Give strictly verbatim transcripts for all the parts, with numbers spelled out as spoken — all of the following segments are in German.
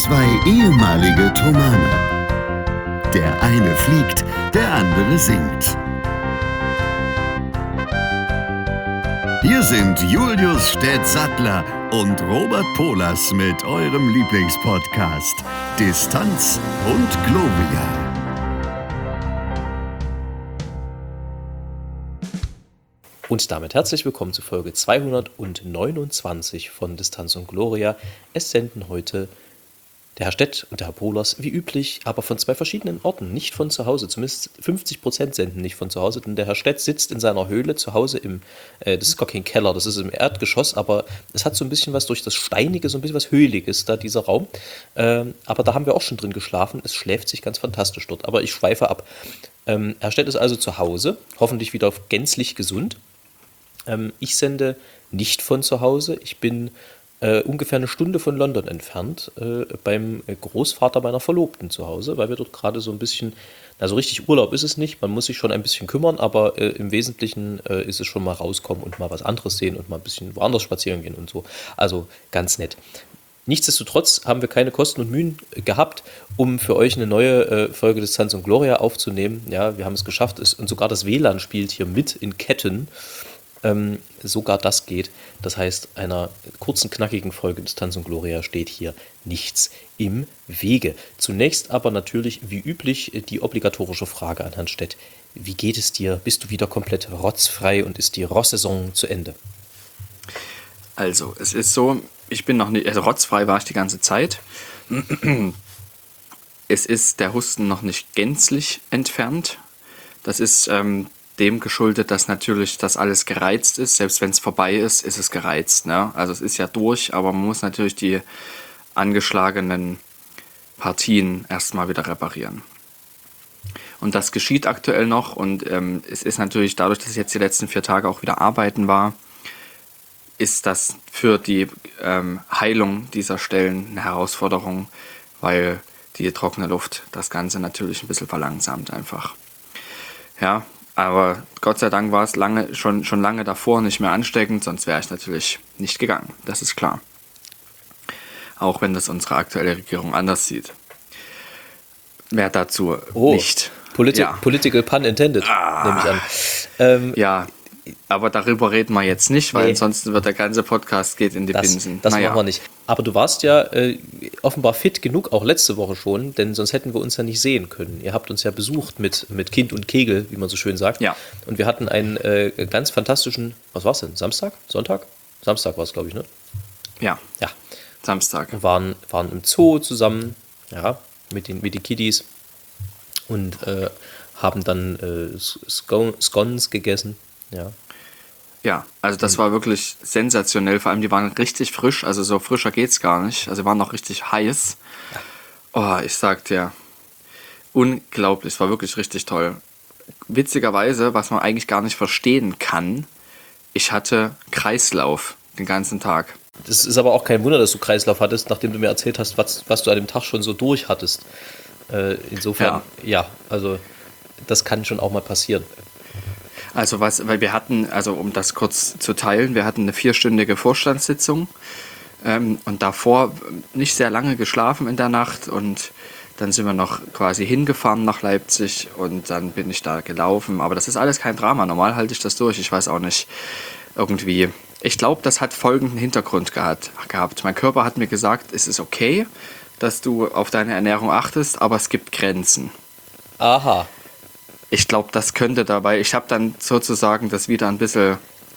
Zwei ehemalige Thomaner. Der eine fliegt, der andere singt. Hier sind Julius Städtsattler und Robert Polas mit eurem Lieblingspodcast Distanz und Gloria. Und damit herzlich willkommen zu Folge zweihundertneunundzwanzig von Distanz und Gloria. Es senden heute der Herr Stett und der Herr Polas, wie üblich, aber von zwei verschiedenen Orten, nicht von zu Hause. Zumindest fünfzig Prozent senden nicht von zu Hause, denn der Herr Stett sitzt in seiner Höhle zu Hause im, äh, das ist gar kein Keller, das ist im Erdgeschoss, aber es hat so ein bisschen was durch das Steinige, so ein bisschen was Höhliges da, dieser Raum. Ähm, aber da haben wir auch schon drin geschlafen, es schläft sich ganz fantastisch dort, aber ich schweife ab. Ähm, Herr Stett ist also zu Hause, hoffentlich wieder gänzlich gesund. Ähm, ich sende nicht von zu Hause, ich bin Äh, ungefähr eine Stunde von London entfernt, äh, beim Großvater meiner Verlobten zu Hause, weil wir dort gerade so ein bisschen, also richtig Urlaub ist es nicht, man muss sich schon ein bisschen kümmern, aber äh, im Wesentlichen äh, ist es schon mal rauskommen und mal was anderes sehen und mal ein bisschen woanders spazieren gehen und so. Also ganz nett. Nichtsdestotrotz haben wir keine Kosten und Mühen gehabt, um für euch eine neue äh, Folge Distanz und Gloria aufzunehmen. Ja, wir haben es geschafft, es, und sogar das W L A N spielt hier mit in Ketten. Ähm, sogar das geht. Das heißt, einer kurzen, knackigen Folge Distanz und Gloria steht hier nichts im Wege. Zunächst aber natürlich, wie üblich, die obligatorische Frage an Herrn Stett. Wie geht es dir? Bist du wieder komplett rotzfrei und ist die Rosssaison zu Ende? Also, es ist so, ich bin noch nicht, also rotzfrei war ich die ganze Zeit. Es ist der Husten noch nicht gänzlich entfernt. Das ist ähm, dem geschuldet, dass natürlich das alles gereizt ist. Selbst wenn es vorbei ist, ist es gereizt. Ne? Also es ist ja durch, aber man muss natürlich die angeschlagenen Partien erstmal wieder reparieren. Und das geschieht aktuell noch und ähm, es ist natürlich dadurch, dass ich jetzt die letzten vier Tage auch wieder arbeiten war, ist das für die ähm, Heilung dieser Stellen eine Herausforderung, weil die trockene Luft das Ganze natürlich ein bisschen verlangsamt einfach. Ja, aber Gott sei Dank war es lange, schon, schon lange davor nicht mehr ansteckend, sonst wäre ich natürlich nicht gegangen. Das ist klar. Auch wenn das unsere aktuelle Regierung anders sieht. Mehr dazu oh, nicht. Politi- ja. Political pun intended, ah, nehme ich an. Ähm, ja, aber darüber reden wir jetzt nicht, weil nee. ansonsten wird der ganze Podcast geht in die das, Binsen. Das naja. machen wir nicht. Aber du warst ja äh, offenbar fit genug, auch letzte Woche schon, denn sonst hätten wir uns ja nicht sehen können. Ihr habt uns ja besucht mit, mit Kind und Kegel, wie man so schön sagt. Ja. Und wir hatten einen äh, ganz fantastischen, was war es denn, Samstag? Sonntag? Samstag war es, glaube ich, ne? Ja, ja. Samstag. Wir waren, waren im Zoo zusammen, ja, mit den, mit den Kiddies und äh, haben dann äh, Scones gegessen, ja. Ja, also das war wirklich sensationell. Vor allem, die waren richtig frisch. Also so frischer geht's gar nicht. Also waren noch richtig heiß. Oh, ich sag dir, unglaublich. Es war wirklich richtig toll. Witzigerweise, was man eigentlich gar nicht verstehen kann, ich hatte Kreislauf den ganzen Tag. Das ist aber auch kein Wunder, dass du Kreislauf hattest, nachdem du mir erzählt hast, was, was du an dem Tag schon so durch hattest. Äh, insofern, ja. ja, also das kann schon auch mal passieren. Also was, weil wir hatten, also um das kurz zu teilen, wir hatten eine vierstündige Vorstandssitzung ähm, und davor nicht sehr lange geschlafen in der Nacht und dann sind wir noch quasi hingefahren nach Leipzig und dann bin ich da gelaufen, aber das ist alles kein Drama, normal halte ich das durch, ich weiß auch nicht, irgendwie, ich glaube, das hat folgenden Hintergrund gehabt, gehabt. Mein Körper hat mir gesagt, es ist okay, dass du auf deine Ernährung achtest, aber es gibt Grenzen. Aha. Ich glaube, das könnte dabei, ich habe dann sozusagen das wieder ein bisschen,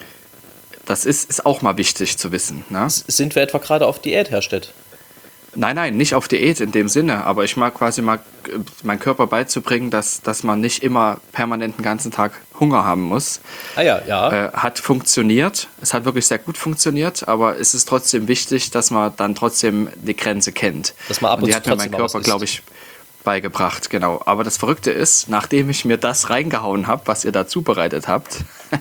das ist, ist auch mal wichtig zu wissen. Ne? Sind wir etwa gerade auf Diät, Herr Stett? Nein, nein, nicht auf Diät in dem Sinne, aber ich mag quasi mal meinen Körper beizubringen, dass, dass man nicht immer permanent den ganzen Tag Hunger haben muss. Ah ja, ja. Äh, hat funktioniert, es hat wirklich sehr gut funktioniert, aber es ist trotzdem wichtig, dass man dann trotzdem die Grenze kennt. Dass man ab und, und die zu hat mir mein Körper, glaube ich, beigebracht, genau. Aber das Verrückte ist, nachdem ich mir das reingehauen habe, was ihr da zubereitet habt,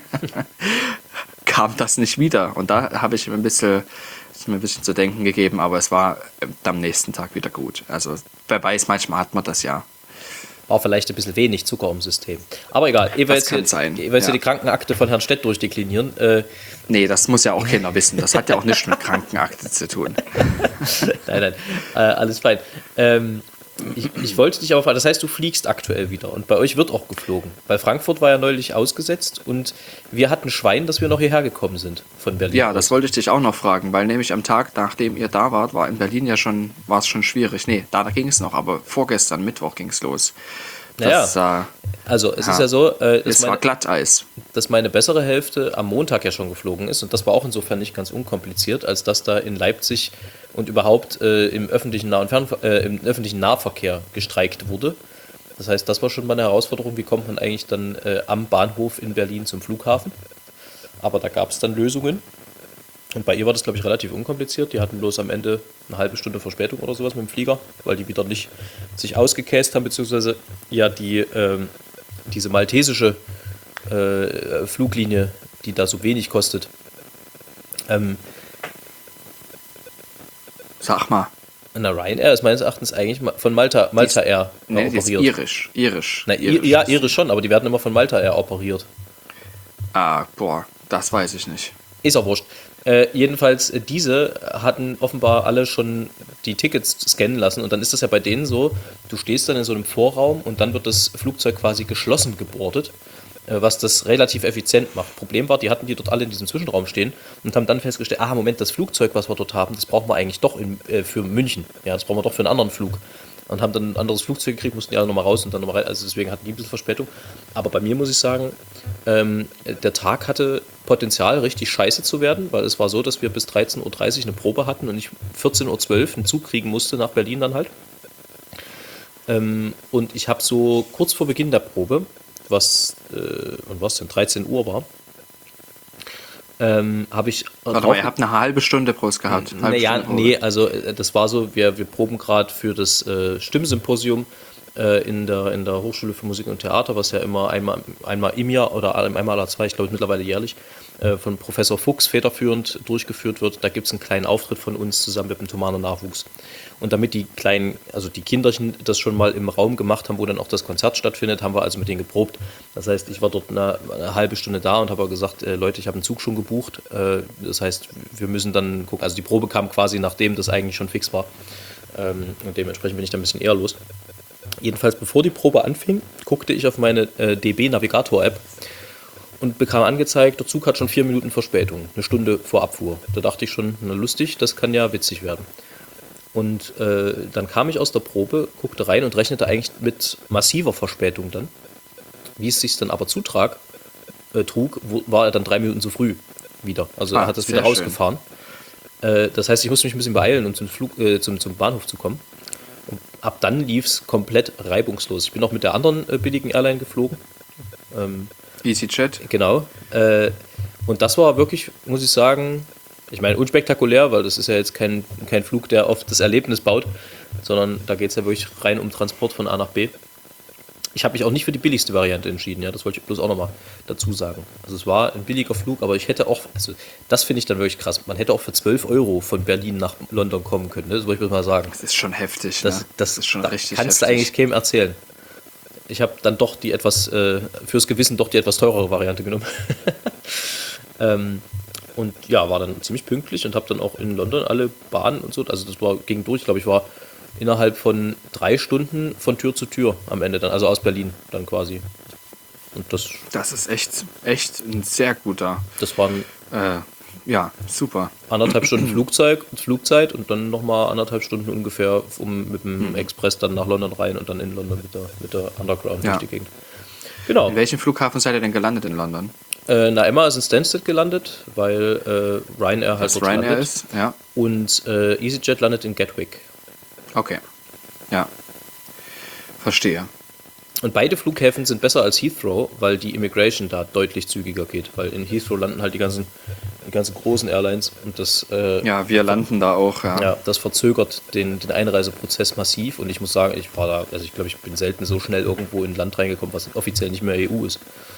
kam das nicht wieder. Und da habe ich mir ein bisschen, mir ein bisschen zu denken gegeben, aber es war am nächsten Tag wieder gut. Also wer weiß, manchmal hat man das ja. war vielleicht ein bisschen wenig Zucker im System. Aber egal, ehe wir Das jetzt, kann hier, sein, ehe wir jetzt ja. hier die Krankenakte von Herrn Stett durchdeklinieren. Äh, Nee, das muss ja auch keiner wissen. Das hat ja auch nichts mit Krankenakte zu tun. nein, nein, äh, alles fein. Ähm, ich, ich wollte dich aber fragen, das heißt, du fliegst aktuell wieder und bei euch wird auch geflogen. Weil Frankfurt war ja neulich ausgesetzt und wir hatten Schwein, dass wir noch hierher gekommen sind von Berlin. Ja, das wollte ich dich auch noch fragen, weil nämlich am Tag, nachdem ihr da wart, war in Berlin ja schon, war es schon schwierig. Nee, da, da ging es noch, aber vorgestern, Mittwoch ging es los. Das, Naja, äh, also es ja, ist ja so, äh, dass, es war meine, Glatteis. dass meine bessere Hälfte am Montag ja schon geflogen ist und das war auch insofern nicht ganz unkompliziert, als dass da in Leipzig und überhaupt äh, im, öffentlichen Nah- und Fernver- äh, im öffentlichen Nahverkehr gestreikt wurde. Das heißt, das war schon mal eine Herausforderung, wie kommt man eigentlich dann äh, am Bahnhof in Berlin zum Flughafen. Aber da gab es dann Lösungen. Und bei ihr war das, glaube ich, relativ unkompliziert. Die hatten bloß am Ende eine halbe Stunde Verspätung oder sowas mit dem Flieger, weil die wieder nicht sich ausgekäst haben, beziehungsweise ja die, ähm, diese maltesische äh, Fluglinie, die da so wenig kostet. Ähm, Sag mal. na, Ryanair ist meines Erachtens eigentlich ma- von Malta, Malta Die ist- Air Nee, die ist operiert. irisch. Irisch. Na, irisch. I- ja, irisch schon, aber die werden immer von Malta Air operiert. Ah, boah, das weiß ich nicht. Ist auch wurscht. Äh, jedenfalls, äh, diese hatten offenbar alle schon die Tickets scannen lassen und dann ist das ja bei denen so, du stehst dann in so einem Vorraum und dann wird das Flugzeug quasi geschlossen gebordet, äh, was das relativ effizient macht. Problem war, die hatten die dort alle in diesem Zwischenraum stehen und haben dann festgestellt, ah, Moment, das Flugzeug, was wir dort haben, das brauchen wir eigentlich doch in, äh, für München. Ja, das brauchen wir doch für einen anderen Flug. Und haben dann ein anderes Flugzeug gekriegt, mussten die alle nochmal raus und dann nochmal rein. Also deswegen hatten die ein bisschen Verspätung. Aber bei mir muss ich sagen, ähm, der Tag hatte Potenzial, richtig scheiße zu werden, weil es war so, dass wir bis dreizehn Uhr dreißig eine Probe hatten und ich vierzehn Uhr zwölf einen Zug kriegen musste nach Berlin dann halt. Ähm, und ich habe so kurz vor Beginn der Probe, was, äh, und was denn, dreizehn Uhr war, ähm, habe ich... Warte mal, ihr habt eine halbe Stunde bloß gehabt. Halbe Naja, Stunde Probe. nee, also äh, das war so, wir, wir proben gerade für das äh, Stimmsymposium äh, in, der, in der Hochschule für Musik und Theater, was ja immer einmal, einmal im Jahr oder einmal alle zwei, ich glaube mittlerweile jährlich, äh, von Professor Fuchs federführend durchgeführt wird. Da gibt es einen kleinen Auftritt von uns zusammen mit dem Thomaner Nachwuchs. Und damit die kleinen, also die Kinderchen das schon mal im Raum gemacht haben, wo dann auch das Konzert stattfindet, haben wir also mit denen geprobt. Das heißt, ich war dort eine, eine halbe Stunde da und habe gesagt, äh, Leute, ich habe einen Zug schon gebucht. Äh, das heißt, wir müssen dann gucken. Also die Probe kam quasi nachdem das eigentlich schon fix war. Ähm, und dementsprechend bin ich da ein bisschen eher los. Jedenfalls, bevor die Probe anfing, guckte ich auf meine äh, D B-Navigator-App und bekam angezeigt, der Zug hat schon vier Minuten Verspätung, eine Stunde vor Abfuhr. Da dachte ich schon, na lustig, das kann ja witzig werden. Und äh, dann kam ich aus der Probe, guckte rein und rechnete eigentlich mit massiver Verspätung dann. Wie es sich dann aber zutrag, äh, trug, wo, war er dann drei Minuten zu früh wieder. Also Ah, er hat das sehr wieder schön. rausgefahren. Äh, das heißt, ich musste mich ein bisschen beeilen, um zum, Flug, äh, zum, zum Bahnhof zu kommen. Und ab dann lief es komplett reibungslos. Ich bin auch mit der anderen äh, billigen Airline geflogen. Ähm, EasyJet. Genau. Äh, und das war wirklich, muss ich sagen, ich meine, unspektakulär, weil das ist ja jetzt kein, kein Flug, der auf das Erlebnis baut, sondern da geht es ja wirklich rein um Transport von A nach B. Ich habe mich auch nicht für die billigste Variante entschieden, ja, das wollte ich bloß auch nochmal dazu sagen. Also es war ein billiger Flug, aber ich hätte auch, also das finde ich dann wirklich krass, man hätte auch für zwölf Euro von Berlin nach London kommen können, ne? Das wollte ich bloß mal sagen. Das ist schon heftig, Das, ne? das, ist schon da richtig kannst heftig. du eigentlich keinem erzählen. Ich habe dann doch die etwas, äh, fürs Gewissen doch die etwas teurere Variante genommen. ähm, und ja, war dann ziemlich pünktlich und habe dann auch in London alle Bahnen und so, also das war, ging durch, glaube ich, war innerhalb von drei Stunden von Tür zu Tür am Ende dann, also aus Berlin dann quasi. Und das, Das ist echt, echt ein sehr guter, das waren äh, ja, super. anderthalb Stunden Flugzeug, Flugzeit und dann nochmal anderthalb Stunden ungefähr, um mit dem Express dann nach London rein und dann in London mit der, mit der Underground Ja. durch die Gegend. Genau. In welchem Flughafen seid ihr denn gelandet in London? Äh, na, Emma ist in Stansted gelandet, weil äh, Ryanair halt Was dort Ryanair landet. ist? Ja, Und äh, EasyJet landet in Gatwick. okay. Ja, verstehe. Und beide Flughäfen sind besser als Heathrow, weil die Immigration da deutlich zügiger geht. Weil in Heathrow landen halt die ganzen, die ganzen großen Airlines und das, äh, Ja, wir landen da auch, ja. ja, das verzögert den, den Einreiseprozess massiv. Und ich muss sagen, ich war da, also ich glaube, ich bin selten so schnell irgendwo in ein Land reingekommen, was offiziell nicht mehr E U ist. Ich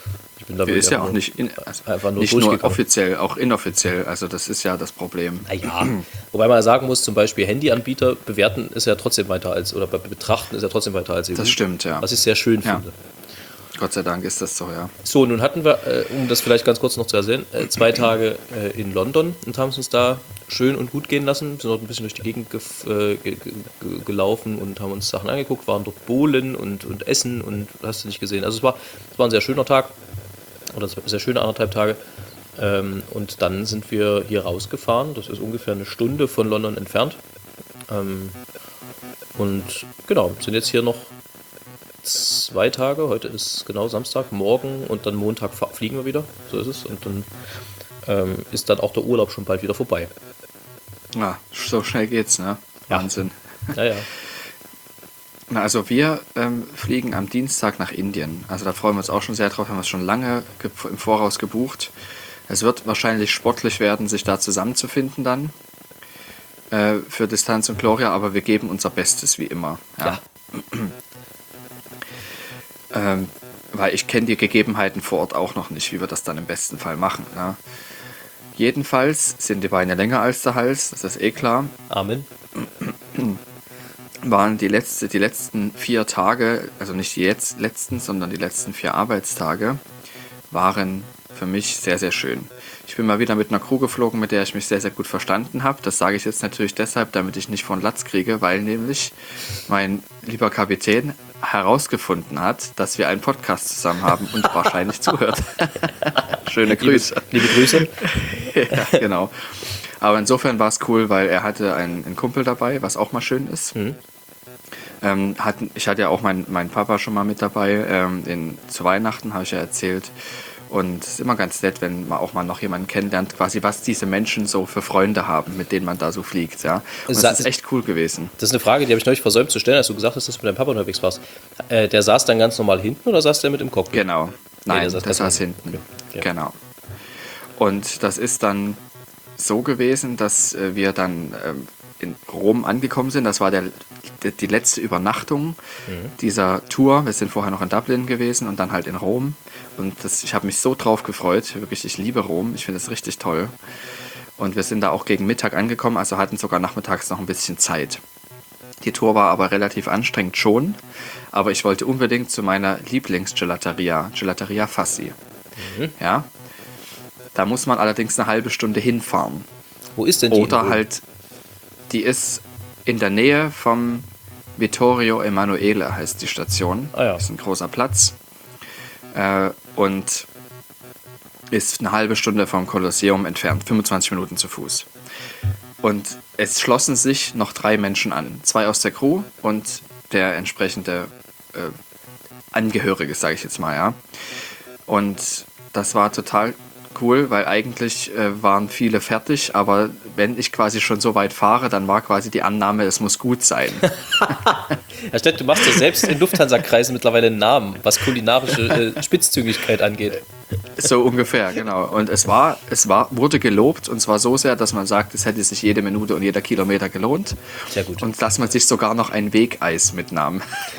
Ich bin da Ist ja auch nur, nicht, in, also einfach nur nicht nur durchgekommen. offiziell, auch inoffiziell. Also das ist ja das Problem. Naja, wobei man sagen muss, zum Beispiel Handyanbieter bewerten ist ja trotzdem weiter als, oder betrachten ist ja trotzdem weiter als E U. Das stimmt, ja. Was ich sehr schön Ja. finde. Gott sei Dank ist das so, ja. So, nun hatten wir, äh, um das vielleicht ganz kurz noch zu erzählen, äh, zwei Tage äh, in London und haben es uns da schön und gut gehen lassen. Sind dort ein bisschen durch die Gegend gef- äh, ge- ge- gelaufen und haben uns Sachen angeguckt, waren dort bowlen und, und essen und hast du nicht gesehen. Also es war, es war ein sehr schöner Tag oder sehr schöne anderthalb Tage. Ähm, und dann sind wir hier rausgefahren. Das ist ungefähr eine Stunde von London entfernt. Ähm, und genau, sind jetzt hier noch zwei Tage. Heute ist genau Samstag, morgen und dann Montag fa- fliegen wir wieder. So ist es. Und dann ähm, ist dann auch der Urlaub schon bald wieder vorbei. Ja, so schnell geht's, ne? Ja. Wahnsinn. Naja, Na, also wir ähm, fliegen am Dienstag nach Indien. Also da freuen wir uns auch schon sehr drauf, haben wir es schon lange ge- im Voraus gebucht. Es wird wahrscheinlich sportlich werden, sich da zusammenzufinden dann äh, für Distanz und Gloria, aber wir geben unser Bestes wie immer. Ja. ja. Ähm, weil ich kenne die Gegebenheiten vor Ort auch noch nicht, wie wir das dann im besten Fall machen. Ja. Jedenfalls sind die Beine länger als der Hals, das ist eh klar. Amen. Waren die, letzte, die letzten vier Tage, also nicht die jetzt letzten, sondern die letzten vier Arbeitstage, waren für mich sehr, sehr schön. Ich bin mal wieder mit einer Crew geflogen, mit der ich mich sehr, sehr gut verstanden habe. Das sage ich jetzt natürlich deshalb, damit ich nicht von Latz kriege, weil nämlich mein lieber Kapitän herausgefunden hat, dass wir einen Podcast zusammen haben und wahrscheinlich zuhört. Schöne Grüße. Liebe, liebe Grüße. Ja, genau. Aber insofern war es cool, weil er hatte einen, einen Kumpel dabei, was auch mal schön ist. Mhm. Ähm, hatten, ich hatte ja auch meinen mein Papa schon mal mit dabei. Ähm, in, zu Weihnachten habe ich ja erzählt. Und es ist immer ganz nett, wenn man auch mal noch jemanden kennenlernt, quasi was diese Menschen so für Freunde haben, mit denen man da so fliegt. Ja. Und Sa- das ist echt cool gewesen. Das ist eine Frage, die habe ich neulich versäumt zu stellen, als du gesagt hast, dass du mit deinem Papa unterwegs warst. Äh, der saß dann ganz normal hinten oder saß der mit im Cockpit? Genau. Nein, der saß das ganz saß hinten. Okay. Ja. Genau. Und das ist dann so gewesen, dass äh, wir dann ähm, in Rom angekommen sind. Das war der, die, die letzte Übernachtung dieser Tour. Wir sind vorher noch in Dublin gewesen und dann halt in Rom. Und das, ich habe mich so drauf gefreut. Wirklich, ich liebe Rom. Ich finde das richtig toll. Und wir sind da auch gegen Mittag angekommen, also hatten sogar nachmittags noch ein bisschen Zeit. Die Tour war aber relativ anstrengend schon. Aber ich wollte unbedingt zu meiner Lieblingsgelateria, Gelateria Fassi. Mhm. Ja. Da muss man allerdings eine halbe Stunde hinfahren. Wo ist denn die? Oder in Rom? halt, die ist in der Nähe vom Vittorio Emanuele, heißt die Station. Ah ja. Das ist ein großer Platz. Äh, und ist eine halbe Stunde vom Kolosseum entfernt, fünfundzwanzig Minuten zu Fuß. Und es schlossen sich noch drei Menschen an. Zwei aus der Crew und der entsprechende äh, Angehörige, sage ich jetzt mal, ja. Und das war total cool, weil eigentlich äh, waren viele fertig, aber wenn ich quasi schon so weit fahre, dann war quasi die Annahme, es muss gut sein. Herr Stett, du machst ja selbst in Lufthansa-Kreisen mittlerweile einen Namen, was kulinarische äh, Spitzzüngigkeit angeht. So ungefähr, genau. Und es war, es war, wurde gelobt und zwar so sehr, dass man sagt, es hätte sich jede Minute und jeder Kilometer gelohnt. Sehr gut. Und dass man sich sogar noch ein Wegeis mitnahm.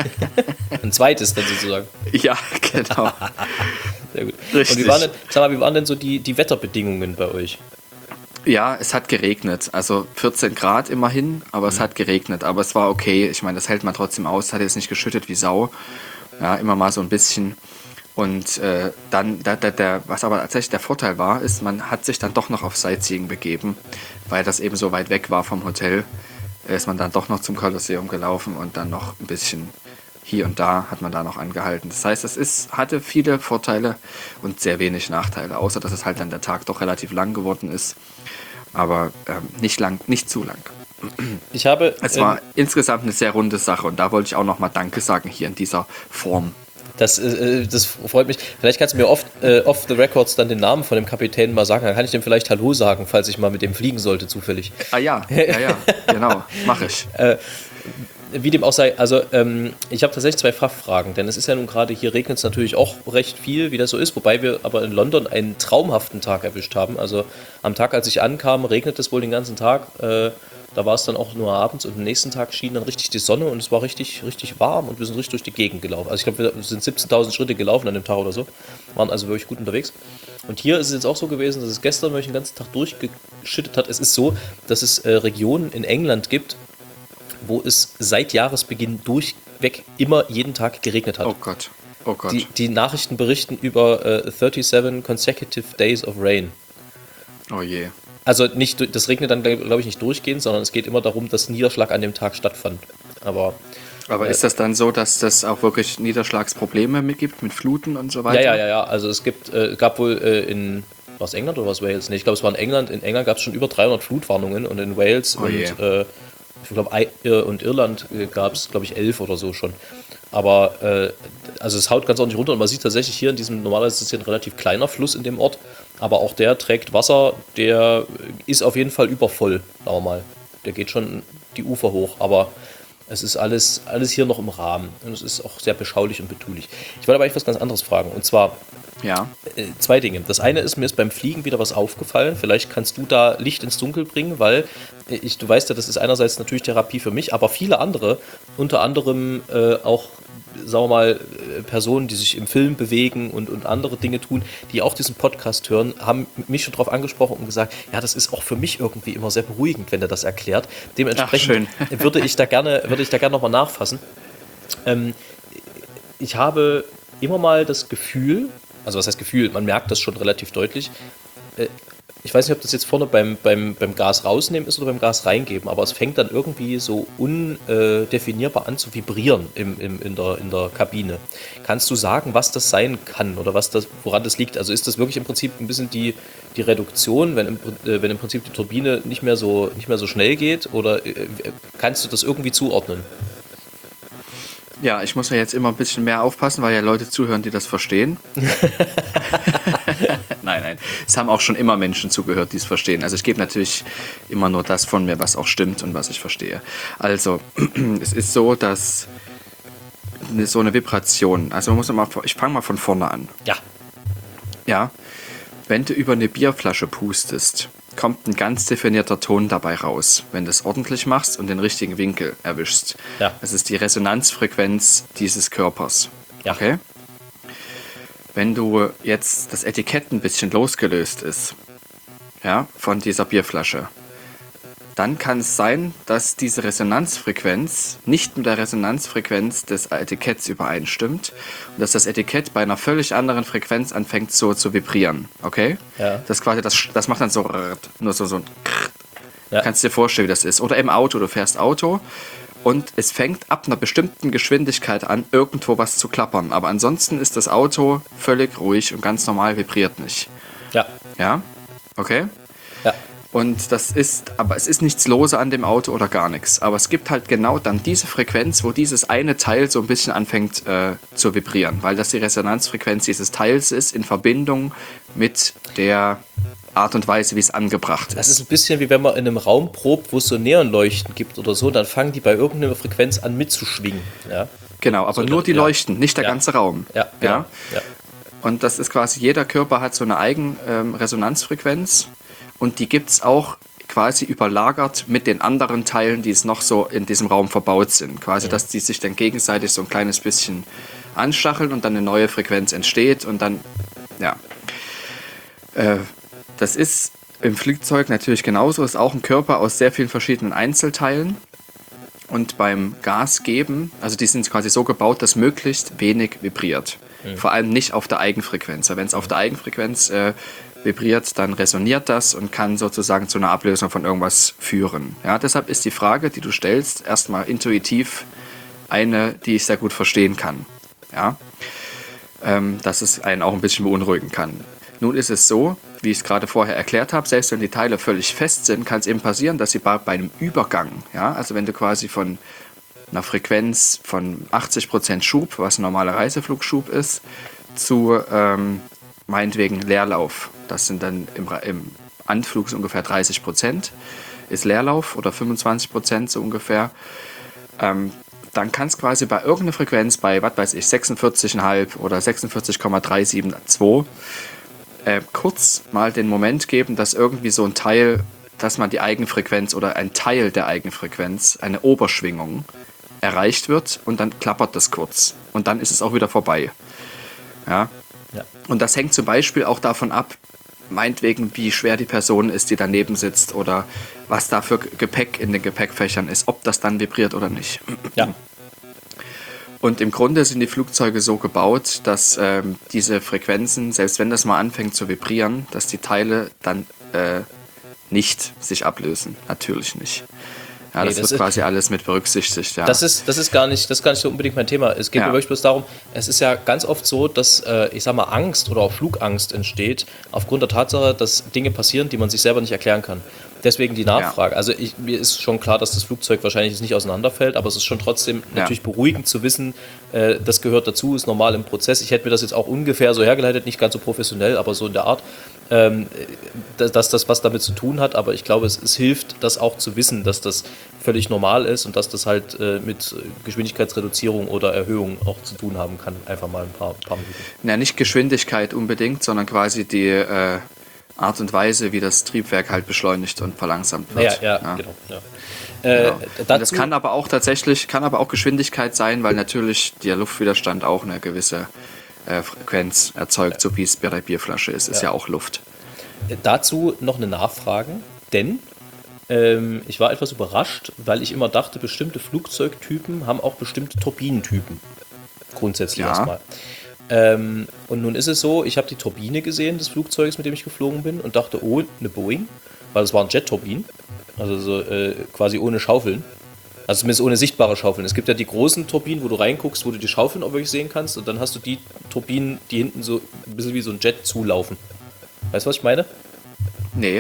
Ein zweites dann sozusagen. Ja, genau. Sehr gut. Richtig. Und wie waren denn, sag mal, wie waren denn so die, die Wetterbedingungen bei euch? Ja, es hat geregnet. Also vierzehn Grad immerhin, aber es hat geregnet. Aber es war okay. Ich meine, das hält man trotzdem aus. Hat jetzt nicht geschüttet wie Sau. Ja, immer mal so ein bisschen. Und äh, dann, der, der, der, was aber tatsächlich der Vorteil war, ist, man hat sich dann doch noch auf Sightseeing begeben, weil das eben so weit weg war vom Hotel, ist man dann doch noch zum Kolosseum gelaufen und dann noch ein bisschen hier und da hat man da noch angehalten. Das heißt, es ist, hatte viele Vorteile und sehr wenig Nachteile, außer dass es halt dann der Tag doch relativ lang geworden ist, aber ähm, nicht lang, nicht zu lang. Ich habe. Es war ähm, insgesamt eine sehr runde Sache und da wollte ich auch nochmal Danke sagen hier in dieser Form. Das, äh, das freut mich. Vielleicht kannst du mir oft, äh, off the records dann den Namen von dem Kapitän mal sagen. Dann kann ich dem vielleicht Hallo sagen, falls ich mal mit dem fliegen sollte, zufällig. Ah ja, ja, ja, genau, mache ich. Äh, wie dem auch sei, also ähm, ich habe tatsächlich zwei Fachfragen, denn es ist ja nun gerade, hier regnet es natürlich auch recht viel, wie das so ist, wobei wir aber in London einen traumhaften Tag erwischt haben. Also am Tag, als ich ankam, regnet es wohl den ganzen Tag äh, Da war es dann auch nur abends und am nächsten Tag schien dann richtig die Sonne und es war richtig, richtig warm und wir sind richtig durch die Gegend gelaufen. Also ich glaube, wir sind siebzehntausend Schritte gelaufen an dem Tag oder so, waren also wirklich gut unterwegs. Und hier ist es jetzt auch so gewesen, dass es gestern wirklich den ganzen Tag durchgeschüttet hat. Es ist so, dass es äh, Regionen in England gibt, wo es seit Jahresbeginn durchweg immer jeden Tag geregnet hat. Oh Gott, oh Gott. Die, die Nachrichten berichten über äh, siebenunddreißig consecutive days of rain. Oh je. Also nicht, das regnet dann, glaube ich, nicht durchgehend, sondern es geht immer darum, dass Niederschlag an dem Tag stattfand. Aber, Aber äh, ist das dann so, dass das auch wirklich Niederschlagsprobleme mit gibt, mit Fluten und so weiter? Ja, ja, ja, ja. Also es gibt, äh, gab wohl äh, in, war es England oder was Wales? Nee, ich glaube, es war in England. In England gab es schon über dreihundert Flutwarnungen und in Wales Oh und, je. äh, ich glaube, und Irland äh, gab es, glaube ich, elf oder so schon. Aber äh, also es haut ganz ordentlich runter und man sieht tatsächlich hier in diesem, normalerweise ist es hier ein relativ kleiner Fluss in dem Ort, aber auch der trägt Wasser, der ist auf jeden Fall übervoll, sagen wir mal. Der geht schon die Ufer hoch, aber es ist alles, alles hier noch im Rahmen und es ist auch sehr beschaulich und betulich. Ich wollte aber eigentlich was ganz anderes fragen und zwar Ja. äh, zwei Dinge. Das eine ist, mir ist beim Fliegen wieder was aufgefallen. Vielleicht kannst du da Licht ins Dunkel bringen, weil äh, ich, du weißt ja, das ist einerseits natürlich Therapie für mich, aber viele andere, unter anderem äh, auch, sagen wir mal, äh, Personen, die sich im Film bewegen und, und andere Dinge tun, die auch diesen Podcast hören, haben mich schon darauf angesprochen und gesagt, ja, das ist auch für mich irgendwie immer sehr beruhigend, wenn er das erklärt. Dementsprechend Ach, schön. würde ich da gerne, würde ich da gerne nochmal nachfassen. Ähm, ich habe immer mal das Gefühl, also was heißt Gefühl, man merkt das schon relativ deutlich. Äh, ich weiß nicht, ob das jetzt vorne beim, beim, beim Gas rausnehmen ist oder beim Gas reingeben, aber es fängt dann irgendwie so undefinierbar an zu vibrieren im, im, in, der, in der Kabine. Kannst du sagen, was das sein kann oder was das, woran das liegt? Also ist das wirklich im Prinzip ein bisschen die, die Reduktion, wenn im, äh, wenn im Prinzip die Turbine nicht mehr so, nicht mehr so schnell geht? Oder äh, kannst du das irgendwie zuordnen? Ja, ich muss ja jetzt immer ein bisschen mehr aufpassen, weil ja Leute zuhören, die das verstehen. Nein, nein. Es haben auch schon immer Menschen zugehört, die es verstehen. Also ich gebe natürlich immer nur das von mir, was auch stimmt und was ich verstehe. Also, es ist so, dass eine, so eine Vibration, also man muss mal, ich fange mal von vorne an. Ja. Ja, wenn du über eine Bierflasche pustest, kommt ein ganz definierter Ton dabei raus, wenn du es ordentlich machst und den richtigen Winkel erwischst. Ja. Das ist die Resonanzfrequenz dieses Körpers. Ja. Okay? Wenn du jetzt das Etikett ein bisschen losgelöst ist, ja, von dieser Bierflasche, dann kann es sein, dass diese Resonanzfrequenz nicht mit der Resonanzfrequenz des Etiketts übereinstimmt und dass das Etikett bei einer völlig anderen Frequenz anfängt so zu vibrieren. Okay? Ja. Das quasi, das, das macht dann so nur so, so ein Ja. Kannst dir vorstellen, wie das ist. Oder im Auto, du fährst Auto und es fängt ab einer bestimmten Geschwindigkeit an, irgendwo was zu klappern. Aber ansonsten ist das Auto völlig ruhig und ganz normal, vibriert nicht. Ja. Ja? Okay? Ja. Und das ist, aber es ist nichts lose an dem Auto oder gar nichts. Aber es gibt halt genau dann diese Frequenz, wo dieses eine Teil so ein bisschen anfängt äh, zu vibrieren, weil das die Resonanzfrequenz dieses Teils ist in Verbindung mit der Art und Weise, wie es angebracht ist. Das ist ein bisschen wie wenn man in einem Raum probt, wo es so Neonleuchten gibt oder so, dann fangen die bei irgendeiner Frequenz an mitzuschwingen. Ja. Genau, aber So, nur die ja. Leuchten, nicht der Ja. ganze Raum. Ja, genau. Ja. Und das ist quasi, jeder Körper hat so eine eigene ähm, Resonanzfrequenz und die gibt es auch quasi überlagert mit den anderen Teilen, die es noch so in diesem Raum verbaut sind. Quasi, dass die sich dann gegenseitig so ein kleines bisschen anstacheln und dann eine neue Frequenz entsteht und dann, ja. Äh, das ist im Flugzeug natürlich genauso, ist auch ein Körper aus sehr vielen verschiedenen Einzelteilen. Und beim Gas geben, also die sind quasi so gebaut, dass möglichst wenig vibriert. Mhm. Vor allem nicht auf der Eigenfrequenz. Wenn es auf der Eigenfrequenz äh, vibriert, dann resoniert das und kann sozusagen zu einer Ablösung von irgendwas führen. Ja, deshalb ist die Frage, die du stellst, erstmal intuitiv eine, die ich sehr gut verstehen kann. Ja? Ähm, dass es einen auch ein bisschen beunruhigen kann. Nun ist es so, wie ich es gerade vorher erklärt habe, selbst wenn die Teile völlig fest sind, kann es eben passieren, dass sie bei, bei einem Übergang, ja, also wenn du quasi von einer Frequenz von achtzig Prozent Schub, was ein normaler Reiseflugschub ist, zu ähm, meinetwegen Leerlauf, das sind dann im, im Anflug so ungefähr dreißig Prozent, ist Leerlauf oder fünfundzwanzig Prozent so ungefähr, ähm, dann kann es quasi bei irgendeiner Frequenz, bei, was weiß ich, sechsundvierzig Komma fünf oder sechsundvierzig Komma drei sieben zwei, Äh, kurz mal den Moment geben, dass irgendwie so ein Teil dass man die Eigenfrequenz oder ein Teil der Eigenfrequenz, eine Oberschwingung, erreicht wird und dann klappert das kurz und dann ist es auch wieder vorbei. Ja? Ja. Und das hängt zum Beispiel auch davon ab, meinetwegen, wie schwer die Person ist, die daneben sitzt oder was da für Gepäck in den Gepäckfächern ist, ob das dann vibriert oder nicht. Ja. Und im Grunde sind die Flugzeuge so gebaut, dass ähm, diese Frequenzen, selbst wenn das mal anfängt zu vibrieren, dass die Teile dann äh, nicht sich ablösen. Natürlich nicht. Ja, Nee, das, das wird ist- quasi alles mit berücksichtigt. Ja. Das ist, das ist gar nicht, das ist gar nicht so unbedingt mein Thema. Es geht Ja. mir wirklich bloß darum, es ist ja ganz oft so, dass, äh, ich sag mal, Angst oder auch Flugangst entsteht, aufgrund der Tatsache, dass Dinge passieren, die man sich selber nicht erklären kann. Deswegen die Nachfrage. Also ich, mir ist schon klar, dass das Flugzeug wahrscheinlich jetzt nicht auseinanderfällt, aber es ist schon trotzdem Ja. natürlich beruhigend zu wissen, äh, das gehört dazu, ist normal im Prozess. Ich hätte mir das jetzt auch ungefähr so hergeleitet, nicht ganz so professionell, aber so in der Art, ähm, dass, dass das was damit zu tun hat. Aber ich glaube, es, es hilft, das auch zu wissen, dass das völlig normal ist und dass das halt äh, mit Geschwindigkeitsreduzierung oder Erhöhung auch zu tun haben kann. Einfach mal ein paar, paar Minuten. Ja, nicht Geschwindigkeit unbedingt, sondern quasi die äh, Art und Weise, wie das Triebwerk halt beschleunigt und verlangsamt Ja, wird. ja, genau. Ja. Äh, Genau. Und dazu, das kann aber auch tatsächlich, kann aber auch Geschwindigkeit sein, weil natürlich der Luftwiderstand auch eine gewisse äh, Frequenz erzeugt, so wie es bei der Bierflasche ist. Ist ja, Ja. auch Luft. dazu noch eine Nachfrage, denn ähm, ich war etwas überrascht, weil ich immer dachte, bestimmte Flugzeugtypen haben auch bestimmte Turbinentypen. Grundsätzlich Ja. erstmal. Ähm, und nun ist es so, ich habe die Turbine gesehen des Flugzeuges, mit dem ich geflogen bin und dachte, oh, eine Boeing, weil es waren Jet-Turbinen, also so, äh, quasi ohne Schaufeln. Also zumindest ohne sichtbare Schaufeln. Es gibt ja die großen Turbinen, wo du reinguckst, wo du die Schaufeln auch wirklich sehen kannst und dann hast du die Turbinen, die hinten so ein bisschen wie so ein Jet zulaufen. Weißt du, was ich meine? Nee.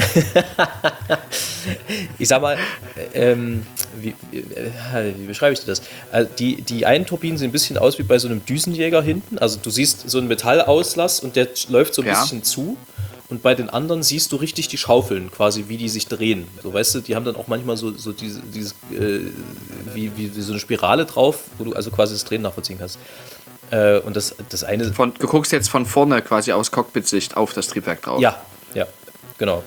Ich sag mal, ähm, wie, äh, wie beschreibe ich dir das? Also die, die einen Turbinen sehen ein bisschen aus wie bei so einem Düsenjäger hinten. Also du siehst so einen Metallauslass und der läuft so ein Ja. bisschen zu. Und bei den anderen siehst du richtig die Schaufeln, quasi wie die sich drehen. So, weißt du, die haben dann auch manchmal so, so diese, dieses, äh, wie, wie, wie so eine Spirale drauf, wo du also quasi das Drehen nachvollziehen kannst. Äh, und das, das eine. Von, du guckst jetzt von vorne quasi aus Cockpit-Sicht auf das Triebwerk drauf. Ja, ja, genau.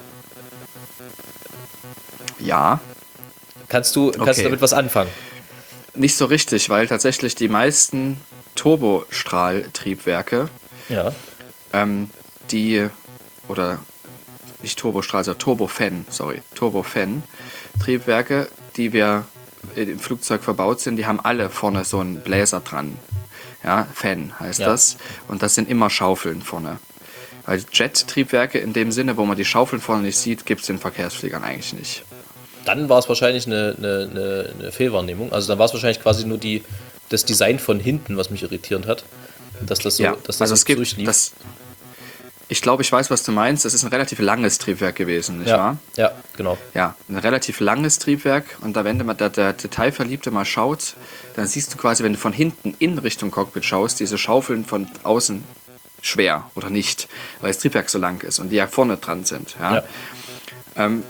Ja. Kannst du, kannst du Okay. damit was anfangen? Nicht so richtig, weil tatsächlich die meisten Turbostrahltriebwerke, Ja. ähm, die, oder nicht Turbostrahl, sondern Turbofan, sorry, Turbofan-Triebwerke, die wir im Flugzeug verbaut sind, die haben alle vorne so einen Bläser dran. Ja, Fan heißt Ja. das. Und das sind immer Schaufeln vorne. Weil Jet-Triebwerke in dem Sinne, wo man die Schaufeln vorne nicht sieht, gibt es in Verkehrsfliegern eigentlich nicht. Dann war es wahrscheinlich eine, eine, eine, eine Fehlwahrnehmung. Also dann war es wahrscheinlich quasi nur die, das Design von hinten, was mich irritierend hat. Dass das so, Ja, dass das also so es gibt durchlief. das. Ich glaube, ich weiß, was du meinst. Das ist ein relativ langes Triebwerk gewesen, nicht ja, wahr? ja, genau. Ja, ein relativ langes Triebwerk. Und da, wenn der, der, der Detailverliebte mal schaut, dann siehst du quasi, wenn du von hinten in Richtung Cockpit schaust, diese Schaufeln von außen schwer oder nicht, weil das Triebwerk so lang ist und die ja vorne dran sind. Ja. Ja. Ähm,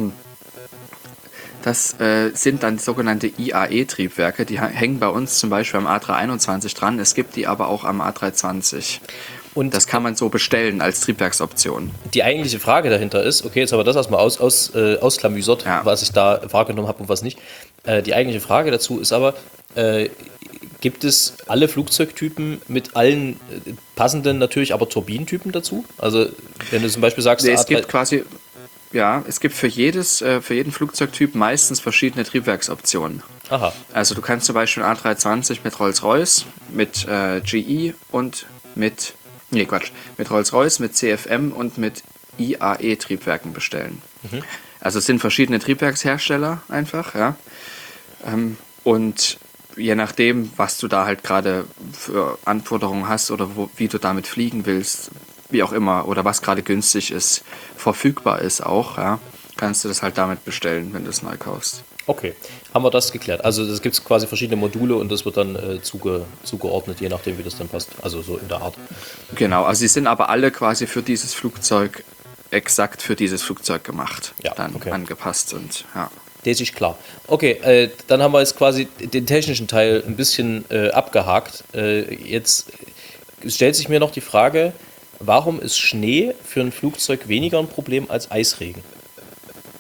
das äh, sind dann sogenannte I A E-Triebwerke. Die ha- hängen bei uns zum Beispiel am A drei einundzwanzig dran. Es gibt die aber auch am A drei zwanzig. Und Das kann man so bestellen als Triebwerksoption. die eigentliche Frage dahinter ist, okay, jetzt haben wir das erstmal aus, aus, äh, ausklamüsert, Ja. was ich da wahrgenommen habe und was nicht. Äh, die eigentliche Frage dazu ist aber, äh, gibt es alle Flugzeugtypen mit allen äh, passenden natürlich, aber Turbinentypen dazu? Also wenn du zum Beispiel sagst, Nee, A es drei gibt quasi, ja, es gibt für jedes, äh, für jeden Flugzeugtyp meistens verschiedene Triebwerksoptionen. aha, Also du kannst zum Beispiel A drei zwanzig mit Rolls-Royce, mit äh, G E und mit, nee Quatsch, mit Rolls-Royce, mit C F M und mit I A E-Triebwerken bestellen. Also es sind verschiedene Triebwerkshersteller einfach, ja. Ähm, und je nachdem, was du da halt gerade für Anforderungen hast oder wo, wie du damit fliegen willst, wie auch immer, oder was gerade günstig ist, verfügbar ist auch, ja, kannst du das halt damit bestellen, wenn du es neu kaufst. okay, haben wir das geklärt. Also es gibt quasi verschiedene Module und das wird dann äh, zuge, zugeordnet, je nachdem, wie das dann passt. Also so in der Art. Genau, also sie sind aber alle quasi für dieses Flugzeug, exakt für dieses Flugzeug gemacht, Ja, dann okay. angepasst und ja. Das ist klar. Okay, äh, dann haben wir jetzt quasi den technischen Teil ein bisschen äh, abgehakt. Äh, jetzt stellt sich mir noch die Frage, warum ist Schnee für ein Flugzeug weniger ein Problem als Eisregen?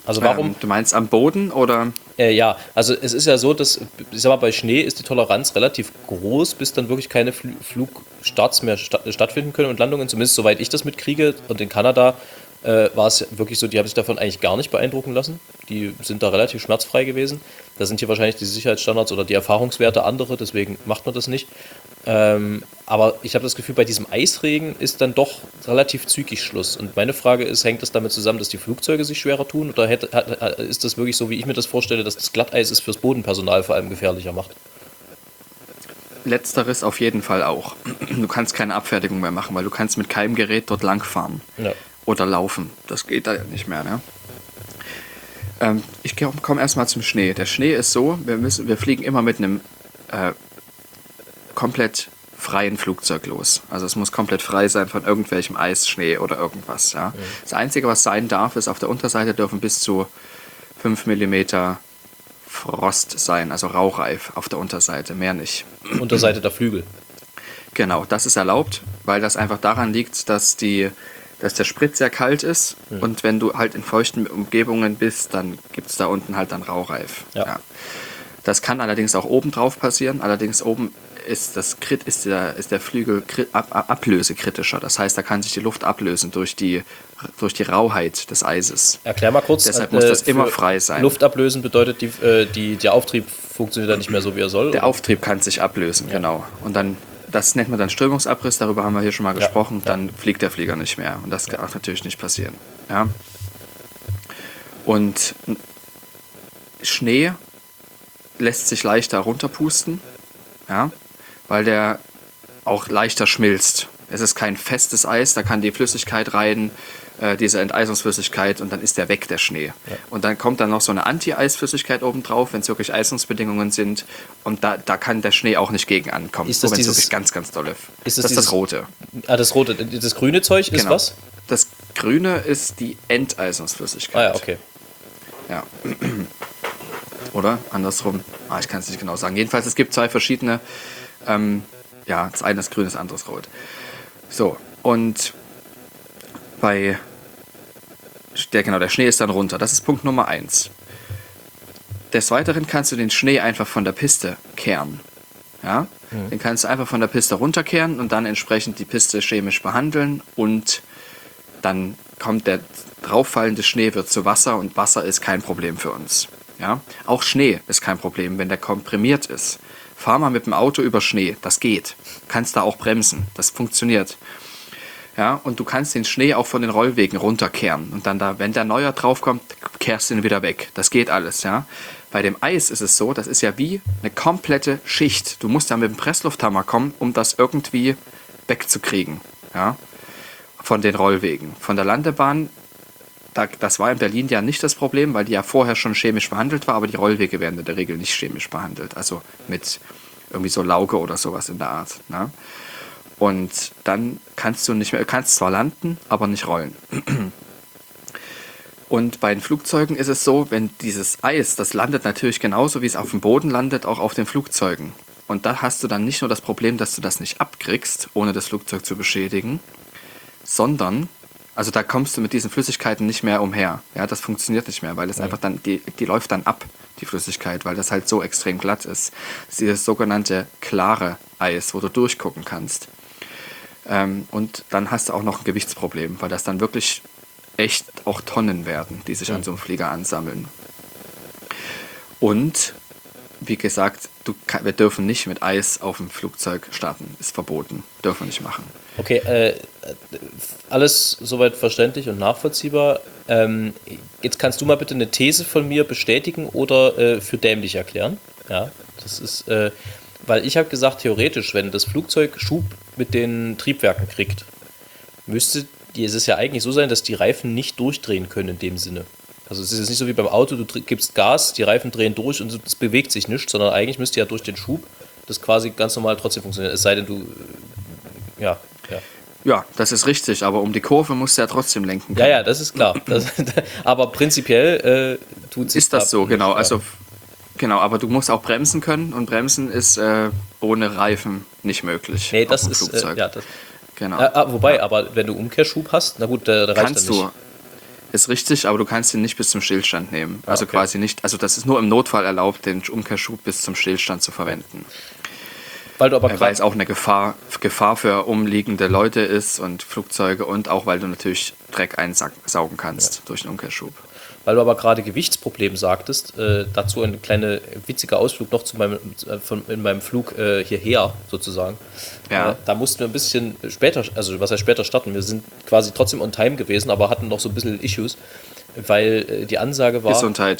Also warum? Ähm, du meinst am Boden oder? Äh, ja, also es ist ja so, dass, ich sag mal, bei Schnee ist die Toleranz relativ groß, bis dann wirklich keine Fl Flugstarts mehr sta stattfinden können und Landungen, zumindest soweit ich das mitkriege. Und in Kanada äh, war es wirklich so, die haben sich davon eigentlich gar nicht beeindrucken lassen. Die sind da relativ schmerzfrei gewesen. Da sind hier wahrscheinlich die Sicherheitsstandards oder die Erfahrungswerte andere, deswegen macht man das nicht. Ähm, aber ich habe das Gefühl, bei diesem Eisregen ist dann doch relativ zügig Schluss. Und meine Frage ist, hängt das damit zusammen, dass die Flugzeuge sich schwerer tun? Oder hätte, hat, ist das wirklich so, wie ich mir das vorstelle, dass das Glatteis es fürs Bodenpersonal vor allem gefährlicher macht? Letzteres auf jeden Fall auch. Du kannst keine Abfertigung mehr machen, weil du kannst mit keinem Gerät dort langfahren. Ja. Oder laufen. Das geht da ja nicht mehr, ne? Ähm, ich komme erstmal zum Schnee. Der Schnee ist so, wir, müssen, wir fliegen immer mit einem äh, komplett freien Flugzeug los. Also es muss komplett frei sein von irgendwelchem Eis, Schnee oder irgendwas. Ja? Mhm. Das Einzige, was sein darf, ist, auf der Unterseite dürfen bis zu fünf Millimeter Frost sein, also raureif auf der Unterseite, mehr nicht. Unterseite der Flügel. Genau, das ist erlaubt, weil das einfach daran liegt, dass, die, dass der Sprit sehr kalt ist mhm. und wenn du halt in feuchten Umgebungen bist, dann gibt es da unten halt dann raureif. Ja. Ja. Das kann allerdings auch oben drauf passieren, allerdings oben ist, das Krit, ist, der, ist der Flügel ab, ab, ablösekritischer. Das heißt, da kann sich die Luft ablösen durch die, durch die Rauheit des Eises. Erklär mal kurz. Deshalb äh, muss das immer frei sein. Luft ablösen bedeutet, die, äh, die, der Auftrieb funktioniert dann nicht mehr so, wie er soll? Der oder? Auftrieb kann sich ablösen, ja. Genau. Und dann, das nennt man dann Strömungsabriss, darüber haben wir hier schon mal ja. gesprochen. Dann ja. fliegt der Flieger nicht mehr. Und das darf natürlich nicht passieren. Ja. Und Schnee lässt sich leichter runterpusten. Ja. Weil der auch leichter schmilzt. Es ist kein festes Eis, da kann die Flüssigkeit rein, äh, diese Enteisungsflüssigkeit, und dann ist der weg, der Schnee. Ja. Und dann kommt dann noch so eine Anti-Eisflüssigkeit obendrauf, wenn es wirklich Eisungsbedingungen sind, und da, da kann der Schnee auch nicht gegen ankommen, ist das wenn es dieses, wirklich ganz, ganz dolle ist. Ist das, das dieses, ist das Rote. Ah, das Rote. Das grüne Zeug ist genau. was? Das Grüne ist die Enteisungsflüssigkeit. Ah ja, okay. Ja. Oder andersrum. Ah, ich kann es nicht genau sagen. Jedenfalls, es gibt zwei verschiedene. Ähm, ja, das eine ist grün, das andere ist rot. So, und bei der, genau, der Schnee ist dann runter. Das ist Punkt Nummer eins. Des Weiteren kannst du den Schnee einfach von der Piste kehren. Ja? Mhm. Den kannst du einfach von der Piste runterkehren und dann entsprechend die Piste chemisch behandeln, und dann kommt der drauffallende Schnee, wird zu Wasser, und Wasser ist kein Problem für uns. Ja? Auch Schnee ist kein Problem, wenn der komprimiert ist. Fahr mal mit dem Auto über Schnee, das geht. Kannst da auch bremsen, das funktioniert. Ja, und du kannst den Schnee auch von den Rollwegen runterkehren. Und dann da, wenn der neuer draufkommt, kehrst du ihn wieder weg. Das geht alles, ja. Bei dem Eis ist es so, das ist ja wie eine komplette Schicht. Du musst da mit dem Presslufthammer kommen, um das irgendwie wegzukriegen. Ja, von den Rollwegen. Von der Landebahn, da, das war in Berlin ja nicht das Problem, weil die ja vorher schon chemisch behandelt war, aber die Rollwege werden in der Regel nicht chemisch behandelt. Also mit irgendwie so Lauge oder sowas in der Art. Ne? Und dann kannst du nicht mehr, kannst zwar landen, aber nicht rollen. Und bei den Flugzeugen ist es so, wenn dieses Eis, das landet natürlich genauso, wie es auf dem Boden landet, auch auf den Flugzeugen. Und da hast du dann nicht nur das Problem, dass du das nicht abkriegst, ohne das Flugzeug zu beschädigen, sondern, also da kommst du mit diesen Flüssigkeiten nicht mehr umher. Ja, das funktioniert nicht mehr, weil das ja. einfach dann, die, die läuft dann ab, die Flüssigkeit, weil das halt so extrem glatt ist. Das ist dieses sogenannte klare Eis, wo du durchgucken kannst. Ähm, und dann hast du auch noch ein Gewichtsproblem, weil das dann wirklich echt auch Tonnen werden, die sich ja. an so einem Flieger ansammeln. Und, wie gesagt, du, wir dürfen nicht mit Eis auf dem Flugzeug starten. Ist verboten. Dürfen wir nicht machen. Okay, äh, alles soweit verständlich und nachvollziehbar. Ähm, jetzt kannst du mal bitte eine These von mir bestätigen oder äh, für dämlich erklären. Ja, das ist, äh, weil ich habe gesagt, theoretisch, wenn das Flugzeug Schub mit den Triebwerken kriegt, müsste es ist ja eigentlich so sein, dass die Reifen nicht durchdrehen können in dem Sinne. Also es ist jetzt nicht so wie beim Auto, du gibst Gas, die Reifen drehen durch und es bewegt sich nicht, sondern eigentlich müsste ja durch den Schub das quasi ganz normal trotzdem funktionieren. Es sei denn, du, ja, ja. Ja, das ist richtig, aber um die Kurve musst du ja trotzdem lenken können. Ja, ja, das ist klar. Das, aber prinzipiell äh, tut sich ist das so, genau. Nicht, also, genau, aber du musst auch bremsen können, und bremsen ist äh, ohne Reifen nicht möglich. Nee, das ist, äh, ja, das Genau. Ja, wobei, ja. aber wenn du Umkehrschub hast, na gut, da, da reicht Kannst dann nicht. du. ist richtig, aber du kannst ihn nicht bis zum Stillstand nehmen. Also okay. quasi nicht, also das ist nur im Notfall erlaubt, den Umkehrschub bis zum Stillstand zu verwenden. Weil du aber Äh, weil es auch eine Gefahr, Gefahr für umliegende Leute ist und Flugzeuge und auch weil du natürlich Dreck einsaugen kannst ja. durch den Umkehrschub. Weil du aber gerade Gewichtsproblem sagtest, äh, dazu ein kleiner witziger Ausflug noch zu meinem, äh, von, in meinem Flug äh, hierher sozusagen. Ja. Äh, da mussten wir ein bisschen später, also was heißt später starten, wir sind quasi trotzdem on time gewesen, aber hatten noch so ein bisschen Issues, weil äh, die Ansage war... Gesundheit.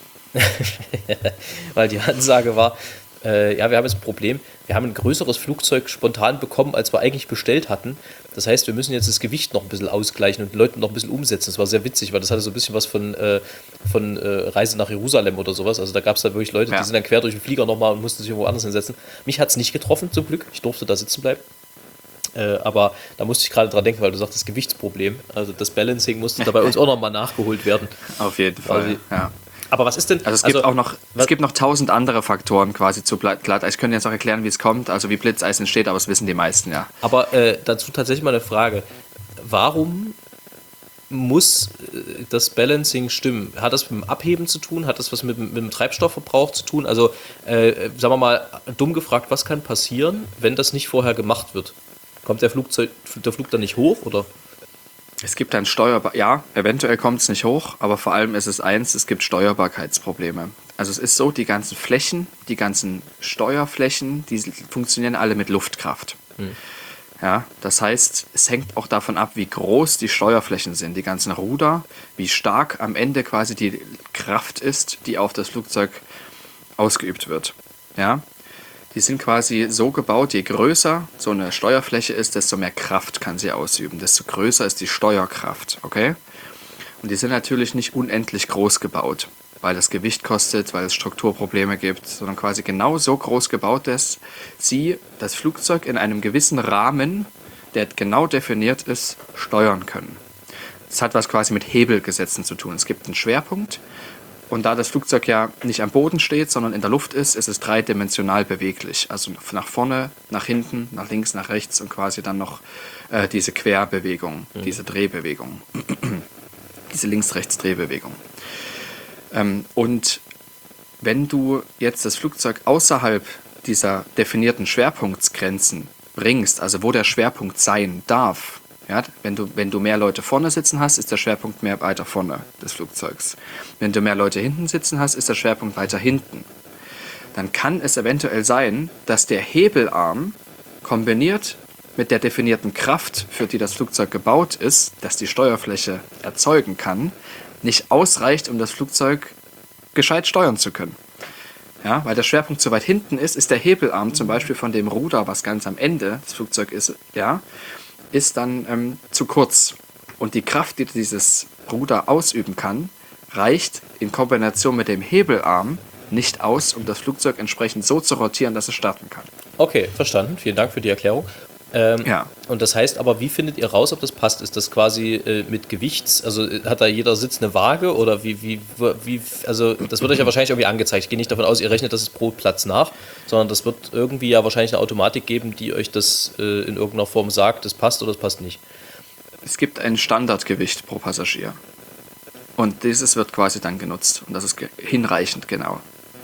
weil die Ansage war, äh, ja, wir haben jetzt ein Problem, wir haben ein größeres Flugzeug spontan bekommen, als wir eigentlich bestellt hatten. Das heißt, wir müssen jetzt das Gewicht noch ein bisschen ausgleichen und die Leute noch ein bisschen umsetzen. Das war sehr witzig, weil das hatte so ein bisschen was von, äh, von äh, Reise nach Jerusalem oder sowas. Also da gab es da wirklich Leute, ja. die sind dann quer durch den Flieger nochmal und mussten sich irgendwo anders hinsetzen. Mich hat es nicht getroffen, zum Glück. Ich durfte da sitzen bleiben. Äh, aber da musste ich gerade dran denken, weil du sagst, das Gewichtsproblem. Also das Balancing musste da bei uns auch nochmal nachgeholt werden. Auf jeden Fall, also, ja. Aber was ist denn... Also es gibt also, auch noch, es gibt noch tausend andere Faktoren quasi zu Glatteis. Ich könnte jetzt auch erklären, wie es kommt, also wie Blitzeis entsteht, aber das wissen die meisten, ja. Aber äh, dazu tatsächlich mal eine Frage. Warum muss äh, das Balancing stimmen? Hat das mit dem Abheben zu tun? Hat das was mit, mit dem Treibstoffverbrauch zu tun? Also, äh, sagen wir mal, dumm gefragt, was kann passieren, wenn das nicht vorher gemacht wird? Kommt der, Flugzeug, der Flug dann nicht hoch, oder? Es gibt dann Steuerbar, ja, eventuell kommt es nicht hoch, aber vor allem ist es eins, es gibt Steuerbarkeitsprobleme. Also es ist so, die ganzen Flächen, die ganzen Steuerflächen, die funktionieren alle mit Luftkraft. Hm. Ja, das heißt, es hängt auch davon ab, wie groß die Steuerflächen sind, die ganzen Ruder, wie stark am Ende quasi die Kraft ist, die auf das Flugzeug ausgeübt wird. Ja, die sind quasi so gebaut, je größer so eine Steuerfläche ist, desto mehr Kraft kann sie ausüben, desto größer ist die Steuerkraft, okay? Und die sind natürlich nicht unendlich groß gebaut, weil das Gewicht kostet, weil es Strukturprobleme gibt, sondern quasi genau so groß gebaut, dass sie das Flugzeug in einem gewissen Rahmen, der genau definiert ist, steuern können. Das hat was quasi mit Hebelgesetzen zu tun. Es gibt einen Schwerpunkt und da das Flugzeug ja nicht am Boden steht, sondern in der Luft ist, ist es dreidimensional beweglich. Also nach vorne, nach hinten, nach links, nach rechts und quasi dann noch äh, diese Querbewegung, mhm. diese Drehbewegung, diese Links-Rechts-Drehbewegung. Ähm, und wenn du jetzt das Flugzeug außerhalb dieser definierten Schwerpunktsgrenzen bringst, also wo der Schwerpunkt sein darf, ja, wenn du, wenn du mehr Leute vorne sitzen hast, ist der Schwerpunkt mehr weiter vorne des Flugzeugs. Wenn du mehr Leute hinten sitzen hast, ist der Schwerpunkt weiter hinten. Dann kann es eventuell sein, dass der Hebelarm kombiniert mit der definierten Kraft, für die das Flugzeug gebaut ist, dass die Steuerfläche erzeugen kann, nicht ausreicht, um das Flugzeug gescheit steuern zu können. Ja, weil der Schwerpunkt so weit hinten ist, ist der Hebelarm zum Beispiel von dem Ruder, was ganz am Ende des Flugzeugs ist, ja, ist dann ähm, zu kurz. Und die Kraft, die dieses Ruder ausüben kann, reicht in Kombination mit dem Hebelarm nicht aus, um das Flugzeug entsprechend so zu rotieren, dass es starten kann. Okay, verstanden. Vielen Dank für die Erklärung. Ähm, ja. Und das heißt aber, wie findet ihr raus, ob das passt? Ist das quasi äh, mit Gewichts, also hat da jeder Sitz eine Waage oder wie, wie, wie, also das wird euch ja wahrscheinlich irgendwie angezeigt. Ich gehe nicht davon aus, ihr rechnet das pro Platz nach, sondern das wird irgendwie ja wahrscheinlich eine Automatik geben, die euch das äh, in irgendeiner Form sagt, das passt oder das passt nicht. Es gibt ein Standardgewicht pro Passagier und dieses wird quasi dann genutzt und das ist ge- hinreichend genau.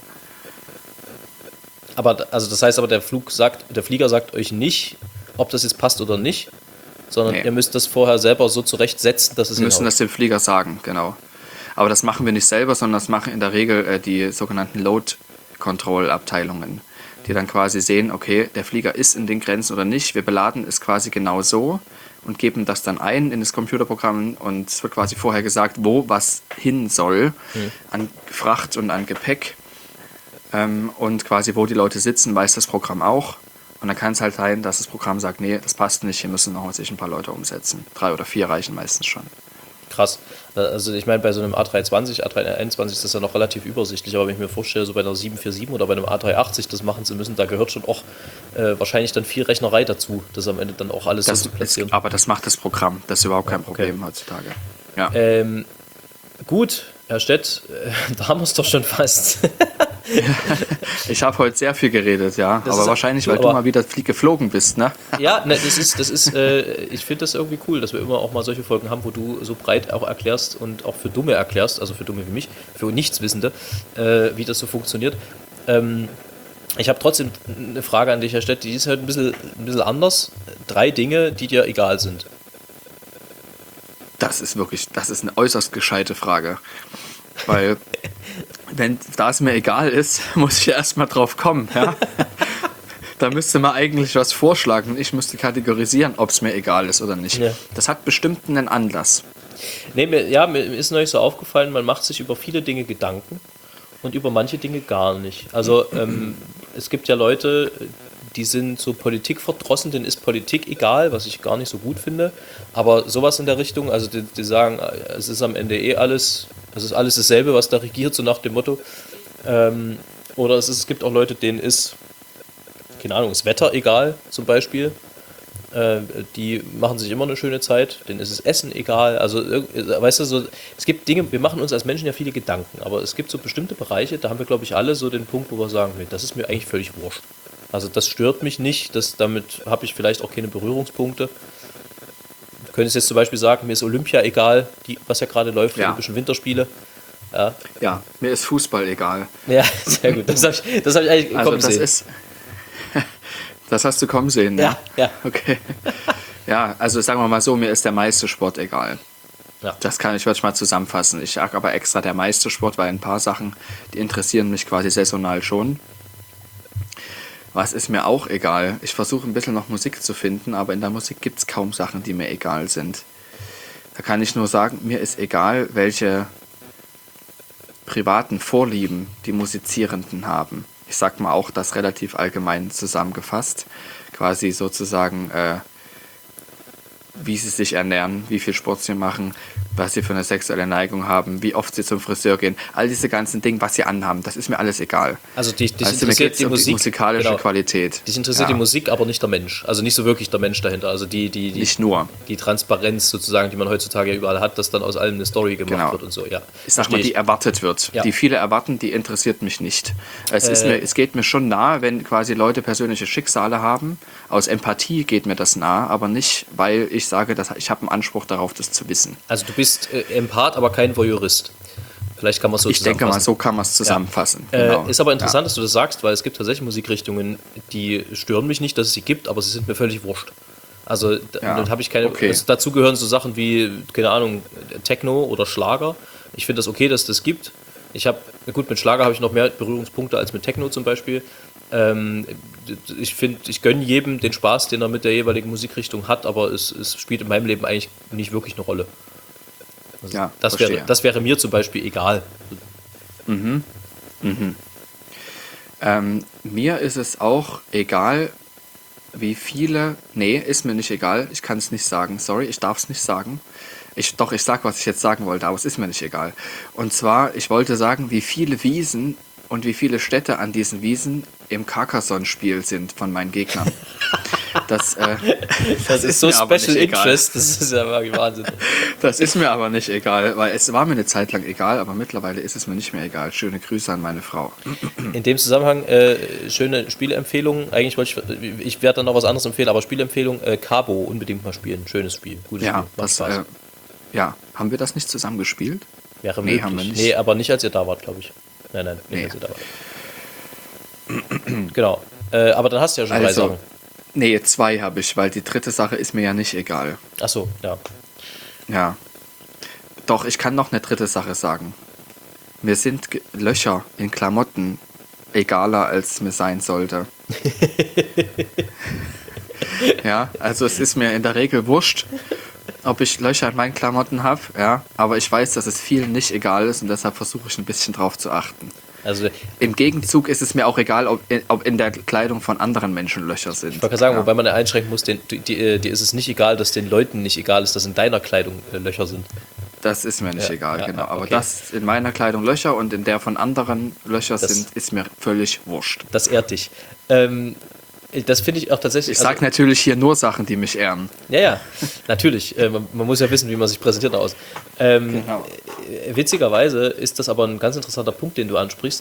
Aber also das heißt aber, der Flug sagt, der Flieger sagt euch nicht, ob das jetzt passt oder nicht, sondern nee. Ihr müsst das vorher selber so zurechtsetzen, dass es Wir müssen hinhaut. das dem Flieger sagen, genau. Aber das machen wir nicht selber, sondern das machen in der Regel äh, die sogenannten Load-Control-Abteilungen, die dann quasi sehen, okay, der Flieger ist in den Grenzen oder nicht. Wir beladen es quasi genau so und geben das dann ein in das Computerprogramm und es wird quasi vorher gesagt, wo was hin soll, hm. an Fracht und an Gepäck. Ähm, und quasi wo die Leute sitzen, weiß das Programm auch. Und dann kann es halt sein, dass das Programm sagt, nee, das passt nicht, hier müssen noch sich ein paar Leute umsetzen. Drei oder vier reichen meistens schon. Krass. Also ich meine, bei so einem A drei zwanzig, A drei einundzwanzig ist das ja noch relativ übersichtlich, aber wenn ich mir vorstelle, so bei einer sieben vier sieben oder bei einem A drei achtzig das machen zu müssen, da gehört schon auch äh, wahrscheinlich dann viel Rechnerei dazu, das am Ende dann auch alles das so zu platzieren. Ist, aber das macht das Programm, das ist überhaupt kein Problem okay. heutzutage. Ja. Ähm, gut, Herr Stett, äh, da haben wir es doch schon fast. Ich habe heute sehr viel geredet, ja. Das aber ist- wahrscheinlich, weil aber- du mal wieder flie- geflogen bist, ne? Ja, ne, das ist, das ist, äh, ich finde das irgendwie cool, dass wir immer auch mal solche Folgen haben, wo du so breit auch erklärst und auch für Dumme erklärst, also für Dumme wie mich, für Nichtswissende, äh, wie das so funktioniert. Ähm, ich habe trotzdem eine Frage an dich, Herr Stett, die ist halt ein bisschen, ein bisschen anders. Drei Dinge, die dir egal sind. Das ist wirklich, das ist eine äußerst gescheite Frage. Weil, wenn da es mir egal ist, muss ich erstmal drauf kommen, ja. Da müsste man eigentlich was vorschlagen und ich müsste kategorisieren, ob es mir egal ist oder nicht. Ja. Das hat bestimmt einen Anlass. Nee, mir, ja, mir ist neulich so aufgefallen, man macht sich über viele Dinge Gedanken und über manche Dinge gar nicht. Also ähm, es gibt ja Leute, die sind so politikverdrossen, denen ist Politik egal, was ich gar nicht so gut finde. Aber sowas in der Richtung, also die, die sagen, es ist am Ende eh alles, es ist alles dasselbe, was da regiert, so nach dem Motto. Ähm, oder es, ist, es gibt auch Leute, denen ist, keine Ahnung, das Wetter egal zum Beispiel. Äh, die machen sich immer eine schöne Zeit, denen ist das Essen egal. Also, irg- weißt du, so, es gibt Dinge, wir machen uns als Menschen ja viele Gedanken, aber es gibt so bestimmte Bereiche, da haben wir, glaube ich, alle so den Punkt, wo wir sagen, nee, das ist mir eigentlich völlig wurscht. Also, das stört mich nicht, das, damit habe ich vielleicht auch keine Berührungspunkte. Du könntest jetzt zum Beispiel sagen, mir ist Olympia egal, die, was ja gerade läuft, die Ja. Olympischen Winterspiele. Ja, Ja, mir ist Fußball egal. ja, sehr gut. Das habe ich, das hab ich eigentlich Also kommen das sehen. ist. Das hast du kommen sehen, ne? Ja, ja. Okay. Ja, also sagen wir mal so, mir ist der meiste Sport egal. Ja. Das kann ich wirklich mal zusammenfassen. Ich sage aber extra der meiste Sport, weil ein paar Sachen, die interessieren mich quasi saisonal schon. Was ist mir auch egal? Ich versuche ein bisschen noch Musik zu finden, aber in der Musik gibt es kaum Sachen, die mir egal sind. Da kann ich nur sagen, mir ist egal, welche privaten Vorlieben die Musizierenden haben. Ich sag mal auch das relativ allgemein zusammengefasst. Quasi sozusagen, äh, wie sie sich ernähren, wie viel Sport sie machen, was sie für eine sexuelle Neigung haben, wie oft sie zum Friseur gehen. All diese ganzen Dinge, was sie anhaben, das ist mir alles egal. Also dich, dich Also mir interessiert geht's die um die Musik, musikalische genau. Qualität. Dich interessiert Ja. die Musik, aber nicht der Mensch. Also nicht so wirklich der Mensch dahinter. Also die, die, die, Nicht nur. die Transparenz sozusagen, die man heutzutage ja überall hat, dass dann aus allem eine Story gemacht Genau. wird und so. Ja, Ich sag versteh mal, die erwartet wird. Ja. Die viele erwarten, die interessiert mich nicht. Es, ist Äh. mir, es geht mir schon nahe, wenn quasi Leute persönliche Schicksale haben. Aus Empathie geht mir das nahe, aber nicht, weil ich sage, dass ich habe einen Anspruch darauf, das zu wissen. Also du bist äh, Empath, aber kein Voyeurist. Vielleicht kann man es so Ich denke mal, zusammenfassen. so kann man es zusammenfassen. Äh, Genau. ist aber interessant, Ja. dass du das sagst, weil es gibt tatsächlich Musikrichtungen, die stören mich nicht, dass es sie gibt, aber sie sind mir völlig wurscht. Also da, Ja, dann habe ich keine. okay. Also dazu gehören so Sachen wie, keine Ahnung, Techno oder Schlager. Ich finde das okay, dass das gibt. Ich habe, gut, mit Schlager habe ich noch mehr Berührungspunkte als mit Techno zum Beispiel. Ähm, ich finde, ich gönne jedem den Spaß, den er mit der jeweiligen Musikrichtung hat, aber es, es spielt in meinem Leben eigentlich nicht wirklich eine Rolle. Also Ja, das, verstehe. wäre, das wäre mir zum Beispiel egal. Ähm, mir ist es auch egal, wie viele. Nee, ist mir nicht egal. Ich kann es nicht sagen. Sorry, ich darf es nicht sagen. Ich, doch, ich sag, was ich jetzt sagen wollte, aber es ist mir nicht egal. Und zwar, ich wollte sagen, wie viele Wiesen und wie viele Städte an diesen Wiesen im Carcassonne-Spiel sind von meinen Gegnern. Das, äh, Das ist so mir aber Special nicht egal. Interest, das ist ja wirklich Wahnsinn. Das ist mir aber nicht egal, weil es war mir eine Zeit lang egal, aber mittlerweile ist es mir nicht mehr egal. Schöne Grüße an meine Frau. In dem Zusammenhang, äh, schöne Spielempfehlung. Eigentlich wollte ich, ich werde dann noch was anderes empfehlen, aber Spielempfehlung, äh, Cabo, unbedingt mal spielen. Schönes Spiel, gutes Ja, Spiel, macht das, Spaß. äh, ja, haben wir das nicht zusammen gespielt? Wäre nee, möglich. haben wir nicht. Nee, aber nicht als ihr da wart, glaube ich. Nein, nein, nicht Nee. als ihr da wart. Genau. Äh, aber dann hast du ja schon drei Also, Sachen. nee, zwei habe ich, weil die dritte Sache ist mir ja nicht egal. Achso, ja. Ja. Doch, ich kann noch eine dritte Sache sagen. Mir sind Ge- Löcher in Klamotten egaler, als es mir sein sollte. Ja, also es ist mir in der Regel wurscht, ob ich Löcher in meinen Klamotten habe, ja, aber ich weiß, dass es vielen nicht egal ist und deshalb versuche ich ein bisschen drauf zu achten. Also, ich Im Gegenzug ist es mir auch egal, ob in, ob in der Kleidung von anderen Menschen Löcher sind. wollte gerade sagen, ja. wobei man ja einschränken muss, den, die, die, dir ist es nicht egal, dass den Leuten nicht egal ist, dass in deiner Kleidung äh, Löcher sind. Das ist mir nicht Ja, egal, ja, genau. Aber okay. dass in meiner Kleidung Löcher und in der von anderen Löcher Das- sind, ist mir völlig wurscht. Das ehrt dich. Ähm, das finde ich auch tatsächlich. Ich sage natürlich hier nur Sachen, die mich ehren. Ja, ja, natürlich. Äh, man, man muss ja wissen, wie man sich präsentiert aus. Ähm, Genau. äh, Witzigerweise ist das aber ein ganz interessanter Punkt, den du ansprichst.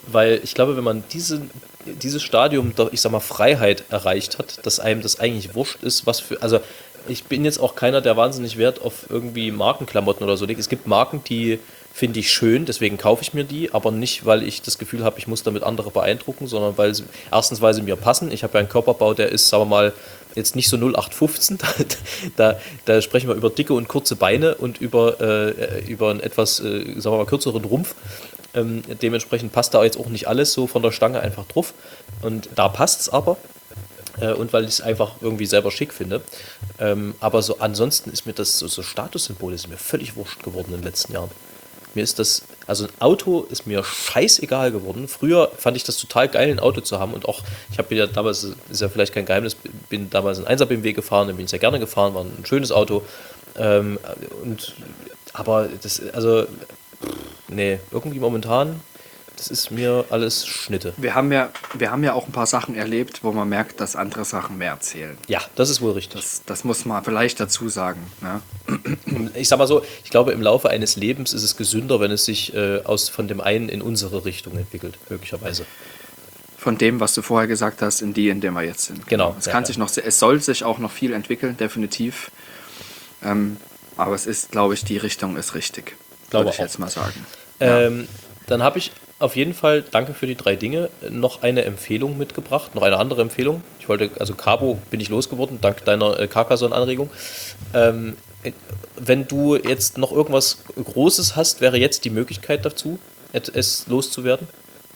weil ich glaube, wenn man diese, dieses Stadium der, ich sag mal, Freiheit erreicht hat, dass einem das eigentlich wurscht ist, was für, also ich bin jetzt auch keiner, der wahnsinnig Wert auf irgendwie Markenklamotten oder so legt. Es gibt Marken, die finde ich schön, deswegen kaufe ich mir die, aber nicht, weil ich das Gefühl habe, ich muss damit andere beeindrucken, sondern weil sie, erstens, weil sie mir passen. Ich habe ja einen Körperbau, der ist, sagen wir mal, jetzt nicht so null acht fünfzehn. Da, da sprechen wir über dicke und kurze Beine und über, äh, über einen etwas, äh, sagen wir mal, kürzeren Rumpf. Ähm, dementsprechend passt da jetzt auch nicht alles so von der Stange einfach drauf. Und da passt es aber. Und weil ich es einfach irgendwie selber schick finde. Ähm, aber so ansonsten ist mir das so, so Statussymbole sind mir völlig wurscht geworden in den letzten Jahren. Mir ist das, also ein Auto ist mir scheißegal geworden. Früher fand ich das total geil, ein Auto zu haben. Und auch, ich habe ja damals, ist ja vielleicht kein Geheimnis, bin damals ein Einser B M W gefahren, den bin ich sehr gerne gefahren, war ein schönes Auto. Ähm, und, aber das, also, nee, irgendwie momentan, das ist mir alles Schnitte. Wir haben ja, wir haben ja auch ein paar Sachen erlebt, wo man merkt, dass andere Sachen mehr zählen. Ja, das ist wohl richtig. Das, das muss man vielleicht dazu sagen. Ne? Ich sag mal so, ich glaube, im Laufe eines Lebens ist es gesünder, wenn es sich äh, aus, von dem einen in unsere Richtung entwickelt, möglicherweise. Von dem, was du vorher gesagt hast, in die, in der wir jetzt sind. Genau. Es, ja, kann ja. sich noch, es soll sich auch noch viel entwickeln, definitiv. Ähm, aber es ist, glaube ich, die Richtung ist richtig. Glaube würde ich auch. jetzt mal sagen. Ähm, Ja. Dann habe ich auf jeden Fall, danke für die drei Dinge, noch eine Empfehlung mitgebracht, noch eine andere Empfehlung. Ich wollte, also Cabo bin ich losgeworden, dank deiner äh, Carcassonne-Anregung. Ähm, wenn du jetzt noch irgendwas Großes hast, wäre jetzt die Möglichkeit dazu, es loszuwerden?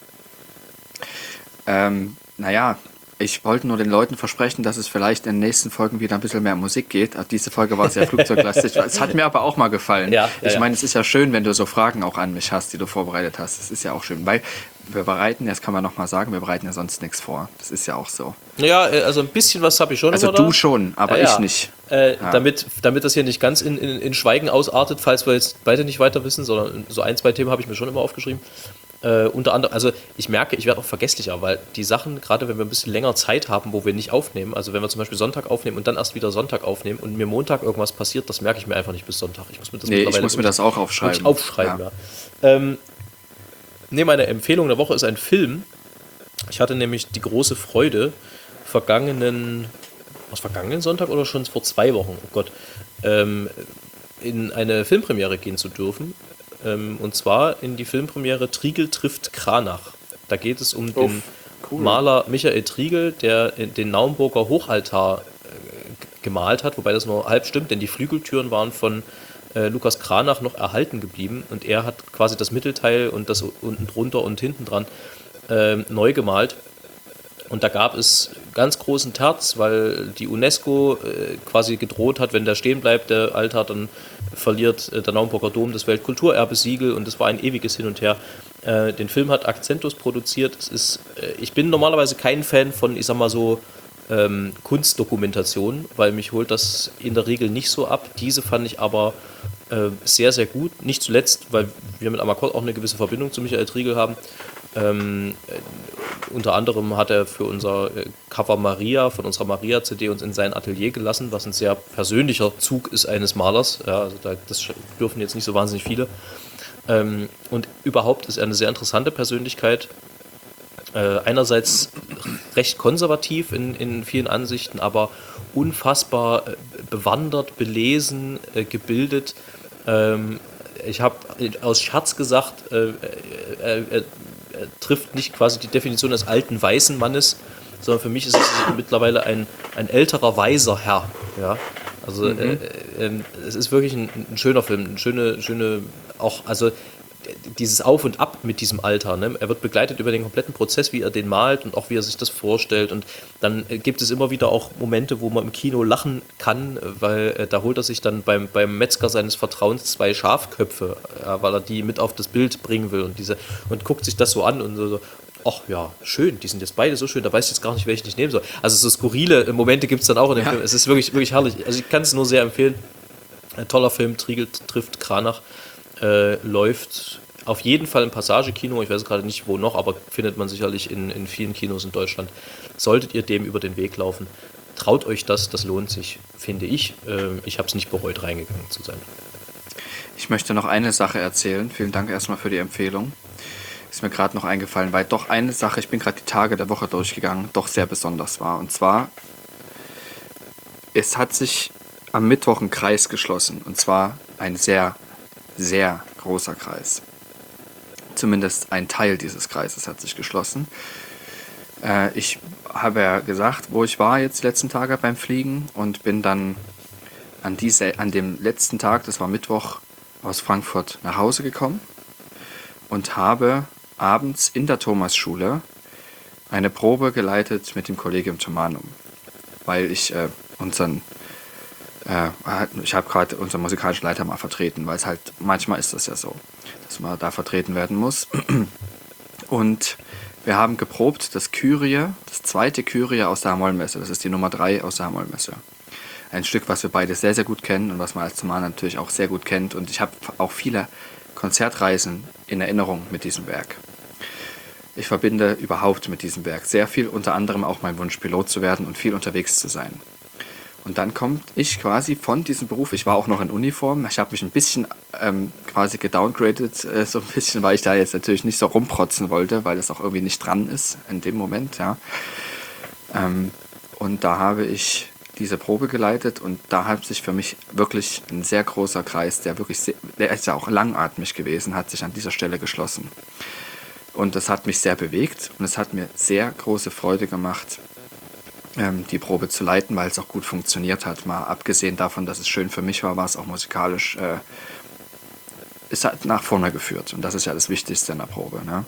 Ähm, naja, ich wollte nur den Leuten versprechen, dass es vielleicht in den nächsten Folgen wieder ein bisschen mehr Musik geht. Also diese Folge war sehr flugzeuglastig. Es hat mir aber auch mal gefallen. Ja, ja, ich ja. meine, es ist ja schön, wenn du so Fragen auch an mich hast, die du vorbereitet hast. Das ist ja auch schön. Weil wir bereiten, das kann man nochmal sagen, wir bereiten ja sonst nichts vor. Das ist ja auch so. Ja, also ein bisschen was habe ich schon. Also immer du da. schon, aber Ja, ja. ich nicht. Äh, Ja. damit, damit das hier nicht ganz in, in, in Schweigen ausartet, falls wir jetzt beide nicht weiter wissen, sondern so ein, zwei Themen habe ich mir schon immer aufgeschrieben. Äh, unter anderem, also ich merke, ich werde auch vergesslicher, weil die Sachen, gerade wenn wir ein bisschen länger Zeit haben, wo wir nicht aufnehmen, also wenn wir zum Beispiel Sonntag aufnehmen und dann erst wieder Sonntag aufnehmen und mir Montag irgendwas passiert, das merke ich mir einfach nicht bis Sonntag. Ich muss mir das Nee, ich mittlerweile muss mir das auch aufschreiben. wirklich aufschreiben. Ja. Ja. Ähm, nee, meine Empfehlung der Woche ist ein Film. Ich hatte nämlich die große Freude, vergangenen, was vergangenen Sonntag oder schon vor zwei Wochen, oh Gott, ähm, in eine Filmpremiere gehen zu dürfen. Ähm, und zwar in die Filmpremiere Triegel trifft Kranach. Da geht es um den cool. Maler Michael Triegel, der den Naumburger Hochaltar äh, gemalt hat, wobei das nur halb stimmt, denn die Flügeltüren waren von äh, Lukas Kranach noch erhalten geblieben und er hat quasi das Mittelteil und das unten drunter und hinten dran äh, neu gemalt. Und da gab es ganz großen Terz, weil die UNESCO äh, quasi gedroht hat, wenn der stehen bleibt, der Altar, dann verliert äh, der Naumburger Dom das Weltkulturerbesiegel und das war ein ewiges Hin und Her. Äh, den Film hat Akzentus produziert. Es ist, äh, ich bin normalerweise kein Fan von, ich sag mal so, ähm, Kunstdokumentation, weil mich holt das in der Regel nicht so ab. Diese fand ich aber äh, sehr, sehr gut. Nicht zuletzt, weil wir mit Amakot auch eine gewisse Verbindung zu Michael Triegel haben. Ähm, äh, unter anderem hat er für unser äh, Cover Maria von unserer Maria-C D uns in sein Atelier gelassen, was ein sehr persönlicher Zug ist eines Malers. Ja, also da, das dürfen jetzt nicht so wahnsinnig viele. Ähm, und überhaupt ist er eine sehr interessante Persönlichkeit. Äh, einerseits recht konservativ in, in vielen Ansichten, aber unfassbar äh, bewandert, belesen, äh, gebildet. Ähm, ich habe aus Scherz gesagt, äh, äh, äh, er trifft nicht quasi die Definition des alten weißen Mannes, sondern für mich ist es mittlerweile ein, ein älterer weiser Herr. Ja? Also mhm. äh, äh, es ist wirklich ein, ein schöner Film, eine schöne, schöne auch, also dieses Auf und Ab mit diesem Alter. Ne? Er wird begleitet über den kompletten Prozess, wie er den malt und auch wie er sich das vorstellt. Und dann äh, gibt es immer wieder auch Momente, wo man im Kino lachen kann, weil äh, da holt er sich dann beim, beim Metzger seines Vertrauens zwei Schafköpfe, äh, weil er die mit auf das Bild bringen will und diese und guckt sich das so an und so, so ach ja, schön, die sind jetzt beide so schön, da weiß ich jetzt gar nicht, welchen ich nehmen soll. Also so skurrile Momente gibt es dann auch in dem ja. Film. Es ist wirklich, wirklich herrlich. Also ich kann es nur sehr empfehlen. Ein toller Film, Triegel trifft Kranach. Äh, läuft auf jeden Fall im Passage-Kino, ich weiß gerade nicht wo noch, aber findet man sicherlich in, in vielen Kinos in Deutschland. Solltet ihr dem über den Weg laufen, traut euch das, das lohnt sich, finde ich. Äh, ich habe es nicht bereut, reingegangen zu sein. Ich möchte noch eine Sache erzählen. Vielen Dank erstmal für die Empfehlung. ist mir gerade noch eingefallen, weil doch eine Sache, ich bin gerade die Tage der Woche durchgegangen, doch sehr besonders war. Und zwar, es hat sich am Mittwoch ein Kreis geschlossen. Und zwar ein sehr, sehr großer Kreis. Zumindest ein Teil dieses Kreises hat sich geschlossen. Äh, ich habe ja gesagt, wo ich war jetzt die letzten Tage beim Fliegen und bin dann an, diese, an dem letzten Tag, das war Mittwoch, aus Frankfurt nach Hause gekommen und habe abends in der Thomasschule eine Probe geleitet mit dem Collegium Thomanum, weil ich äh, unseren äh, ich habe gerade unseren musikalischen Leiter mal vertreten, weil es halt manchmal ist das ja so, dass man da vertreten werden muss. Und wir haben geprobt das Kyrie, das zweite Kyrie aus der Hamollmesse. Das ist die Nummer drei aus der Hamollmesse. Ein Stück, was wir beide sehr, sehr gut kennen und was man als Thomaner natürlich auch sehr gut kennt. Und ich habe auch viele Konzertreisen in Erinnerung mit diesem Werk. Ich verbinde überhaupt mit diesem Werk sehr viel, unter anderem auch mein Wunsch, Pilot zu werden und viel unterwegs zu sein. Und dann komme ich quasi von diesem Beruf, ich war auch noch in Uniform, ich habe mich ein bisschen ähm, quasi gedowngradet, äh, so ein bisschen, weil ich da jetzt natürlich nicht so rumprotzen wollte, weil es auch irgendwie nicht dran ist in dem Moment, ja. Ähm, und da habe ich diese Probe geleitet und da hat sich für mich wirklich ein sehr großer Kreis, der wirklich, sehr, der ist ja auch langatmig gewesen, hat sich an dieser Stelle geschlossen. Und das hat mich sehr bewegt und es hat mir sehr große Freude gemacht, die Probe zu leiten, weil es auch gut funktioniert hat. Mal abgesehen davon, dass es schön für mich war, war es auch musikalisch, äh, es hat nach vorne geführt. Und das ist ja das Wichtigste in der Probe. Ne?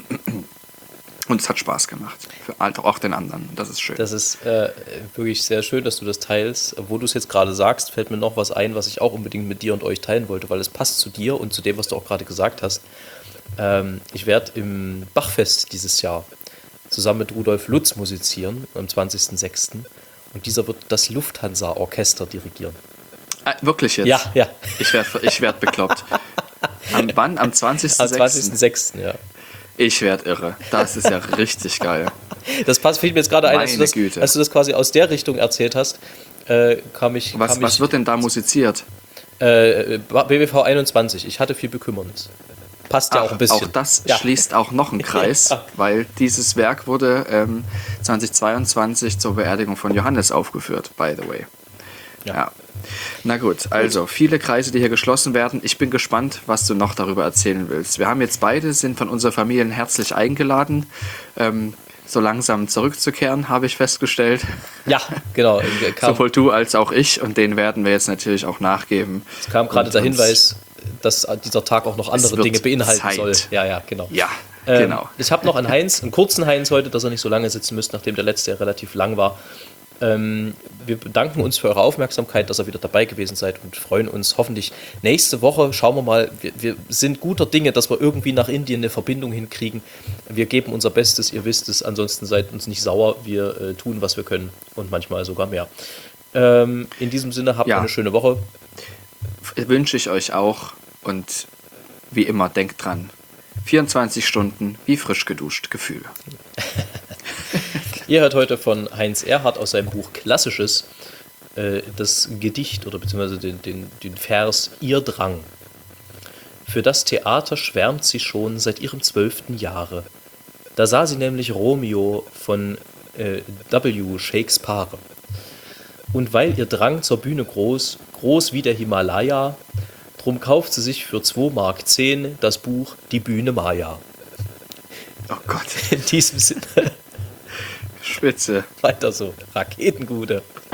Und es hat Spaß gemacht. Für auch den anderen. Das ist schön. Das ist äh, wirklich sehr schön, dass du das teilst. Wo du es jetzt gerade sagst, fällt mir noch was ein, was ich auch unbedingt mit dir und euch teilen wollte, weil es passt zu dir und zu dem, was du auch gerade gesagt hast. Ähm, ich werde im Bachfest dieses Jahr zusammen mit Rudolf Lutz musizieren am zwanzigsten sechsten und dieser wird das Lufthansa-Orchester dirigieren. Ah, wirklich jetzt? Ja, ja. Ich werde ich werd bekloppt. Am wann? Am zwanzigsten sechsten? Am zwanzigsten sechsten, ja. Ich werde irre. Das ist ja richtig geil. Das passt, fiel mir jetzt gerade ein, als du, das, Güte. als du das quasi aus der Richtung erzählt hast, äh, kam ich... Was, kam was ich, wird denn da musiziert? Äh, B W V einundzwanzig. Ich hatte viel Bekümmernis. Passt ja Ach, auch ein bisschen. Auch das ja. schließt auch noch einen Kreis, ja. Weil dieses Werk wurde ähm, zweitausendzweiundzwanzig zur Beerdigung von Johannes aufgeführt, by the way. Ja. ja. Na gut, also viele Kreise, die hier geschlossen werden. Ich bin gespannt, was du noch darüber erzählen willst. Wir haben jetzt beide, sind von unseren Familien herzlich eingeladen, ähm, so langsam zurückzukehren, habe ich festgestellt. Ja, genau. Sowohl du als auch ich und den werden wir jetzt natürlich auch nachgeben. Es kam gerade der Hinweis, dass dieser Tag auch noch andere Dinge beinhalten Zeit. soll. Ja, ja, genau. Ja, ähm, genau. Ich habe noch einen Heinz, einen kurzen Heinz heute, dass er nicht so lange sitzen müsste, nachdem der letzte ja relativ lang war. Ähm, wir bedanken uns für eure Aufmerksamkeit, dass ihr wieder dabei gewesen seid und freuen uns hoffentlich nächste Woche. Schauen wir mal, wir, wir sind guter Dinge, dass wir irgendwie nach Indien eine Verbindung hinkriegen. Wir geben unser Bestes, ihr wisst es, ansonsten seid uns nicht sauer. Wir äh, tun, was wir können und manchmal sogar mehr. Ähm, in diesem Sinne, habt ja. eine schöne Woche. Wünsche ich euch auch und wie immer, denkt dran, vierundzwanzig Stunden wie frisch geduscht Gefühle. Ihr hört heute von Heinz Erhardt aus seinem Buch Klassisches äh, das Gedicht oder beziehungsweise den, den, den Vers Ihr Drang. Für das Theater schwärmt sie schon seit ihrem zwölften Jahre. Da sah sie nämlich Romeo von äh, W. Shakespeare. Und weil ihr Drang zur Bühne groß, groß wie der Himalaya, drum kauft sie sich für zwei Mark zehn das Buch Die Bühne Maya. Oh Gott. In diesem Sinne. Spitze. Weiter so. Raketengude.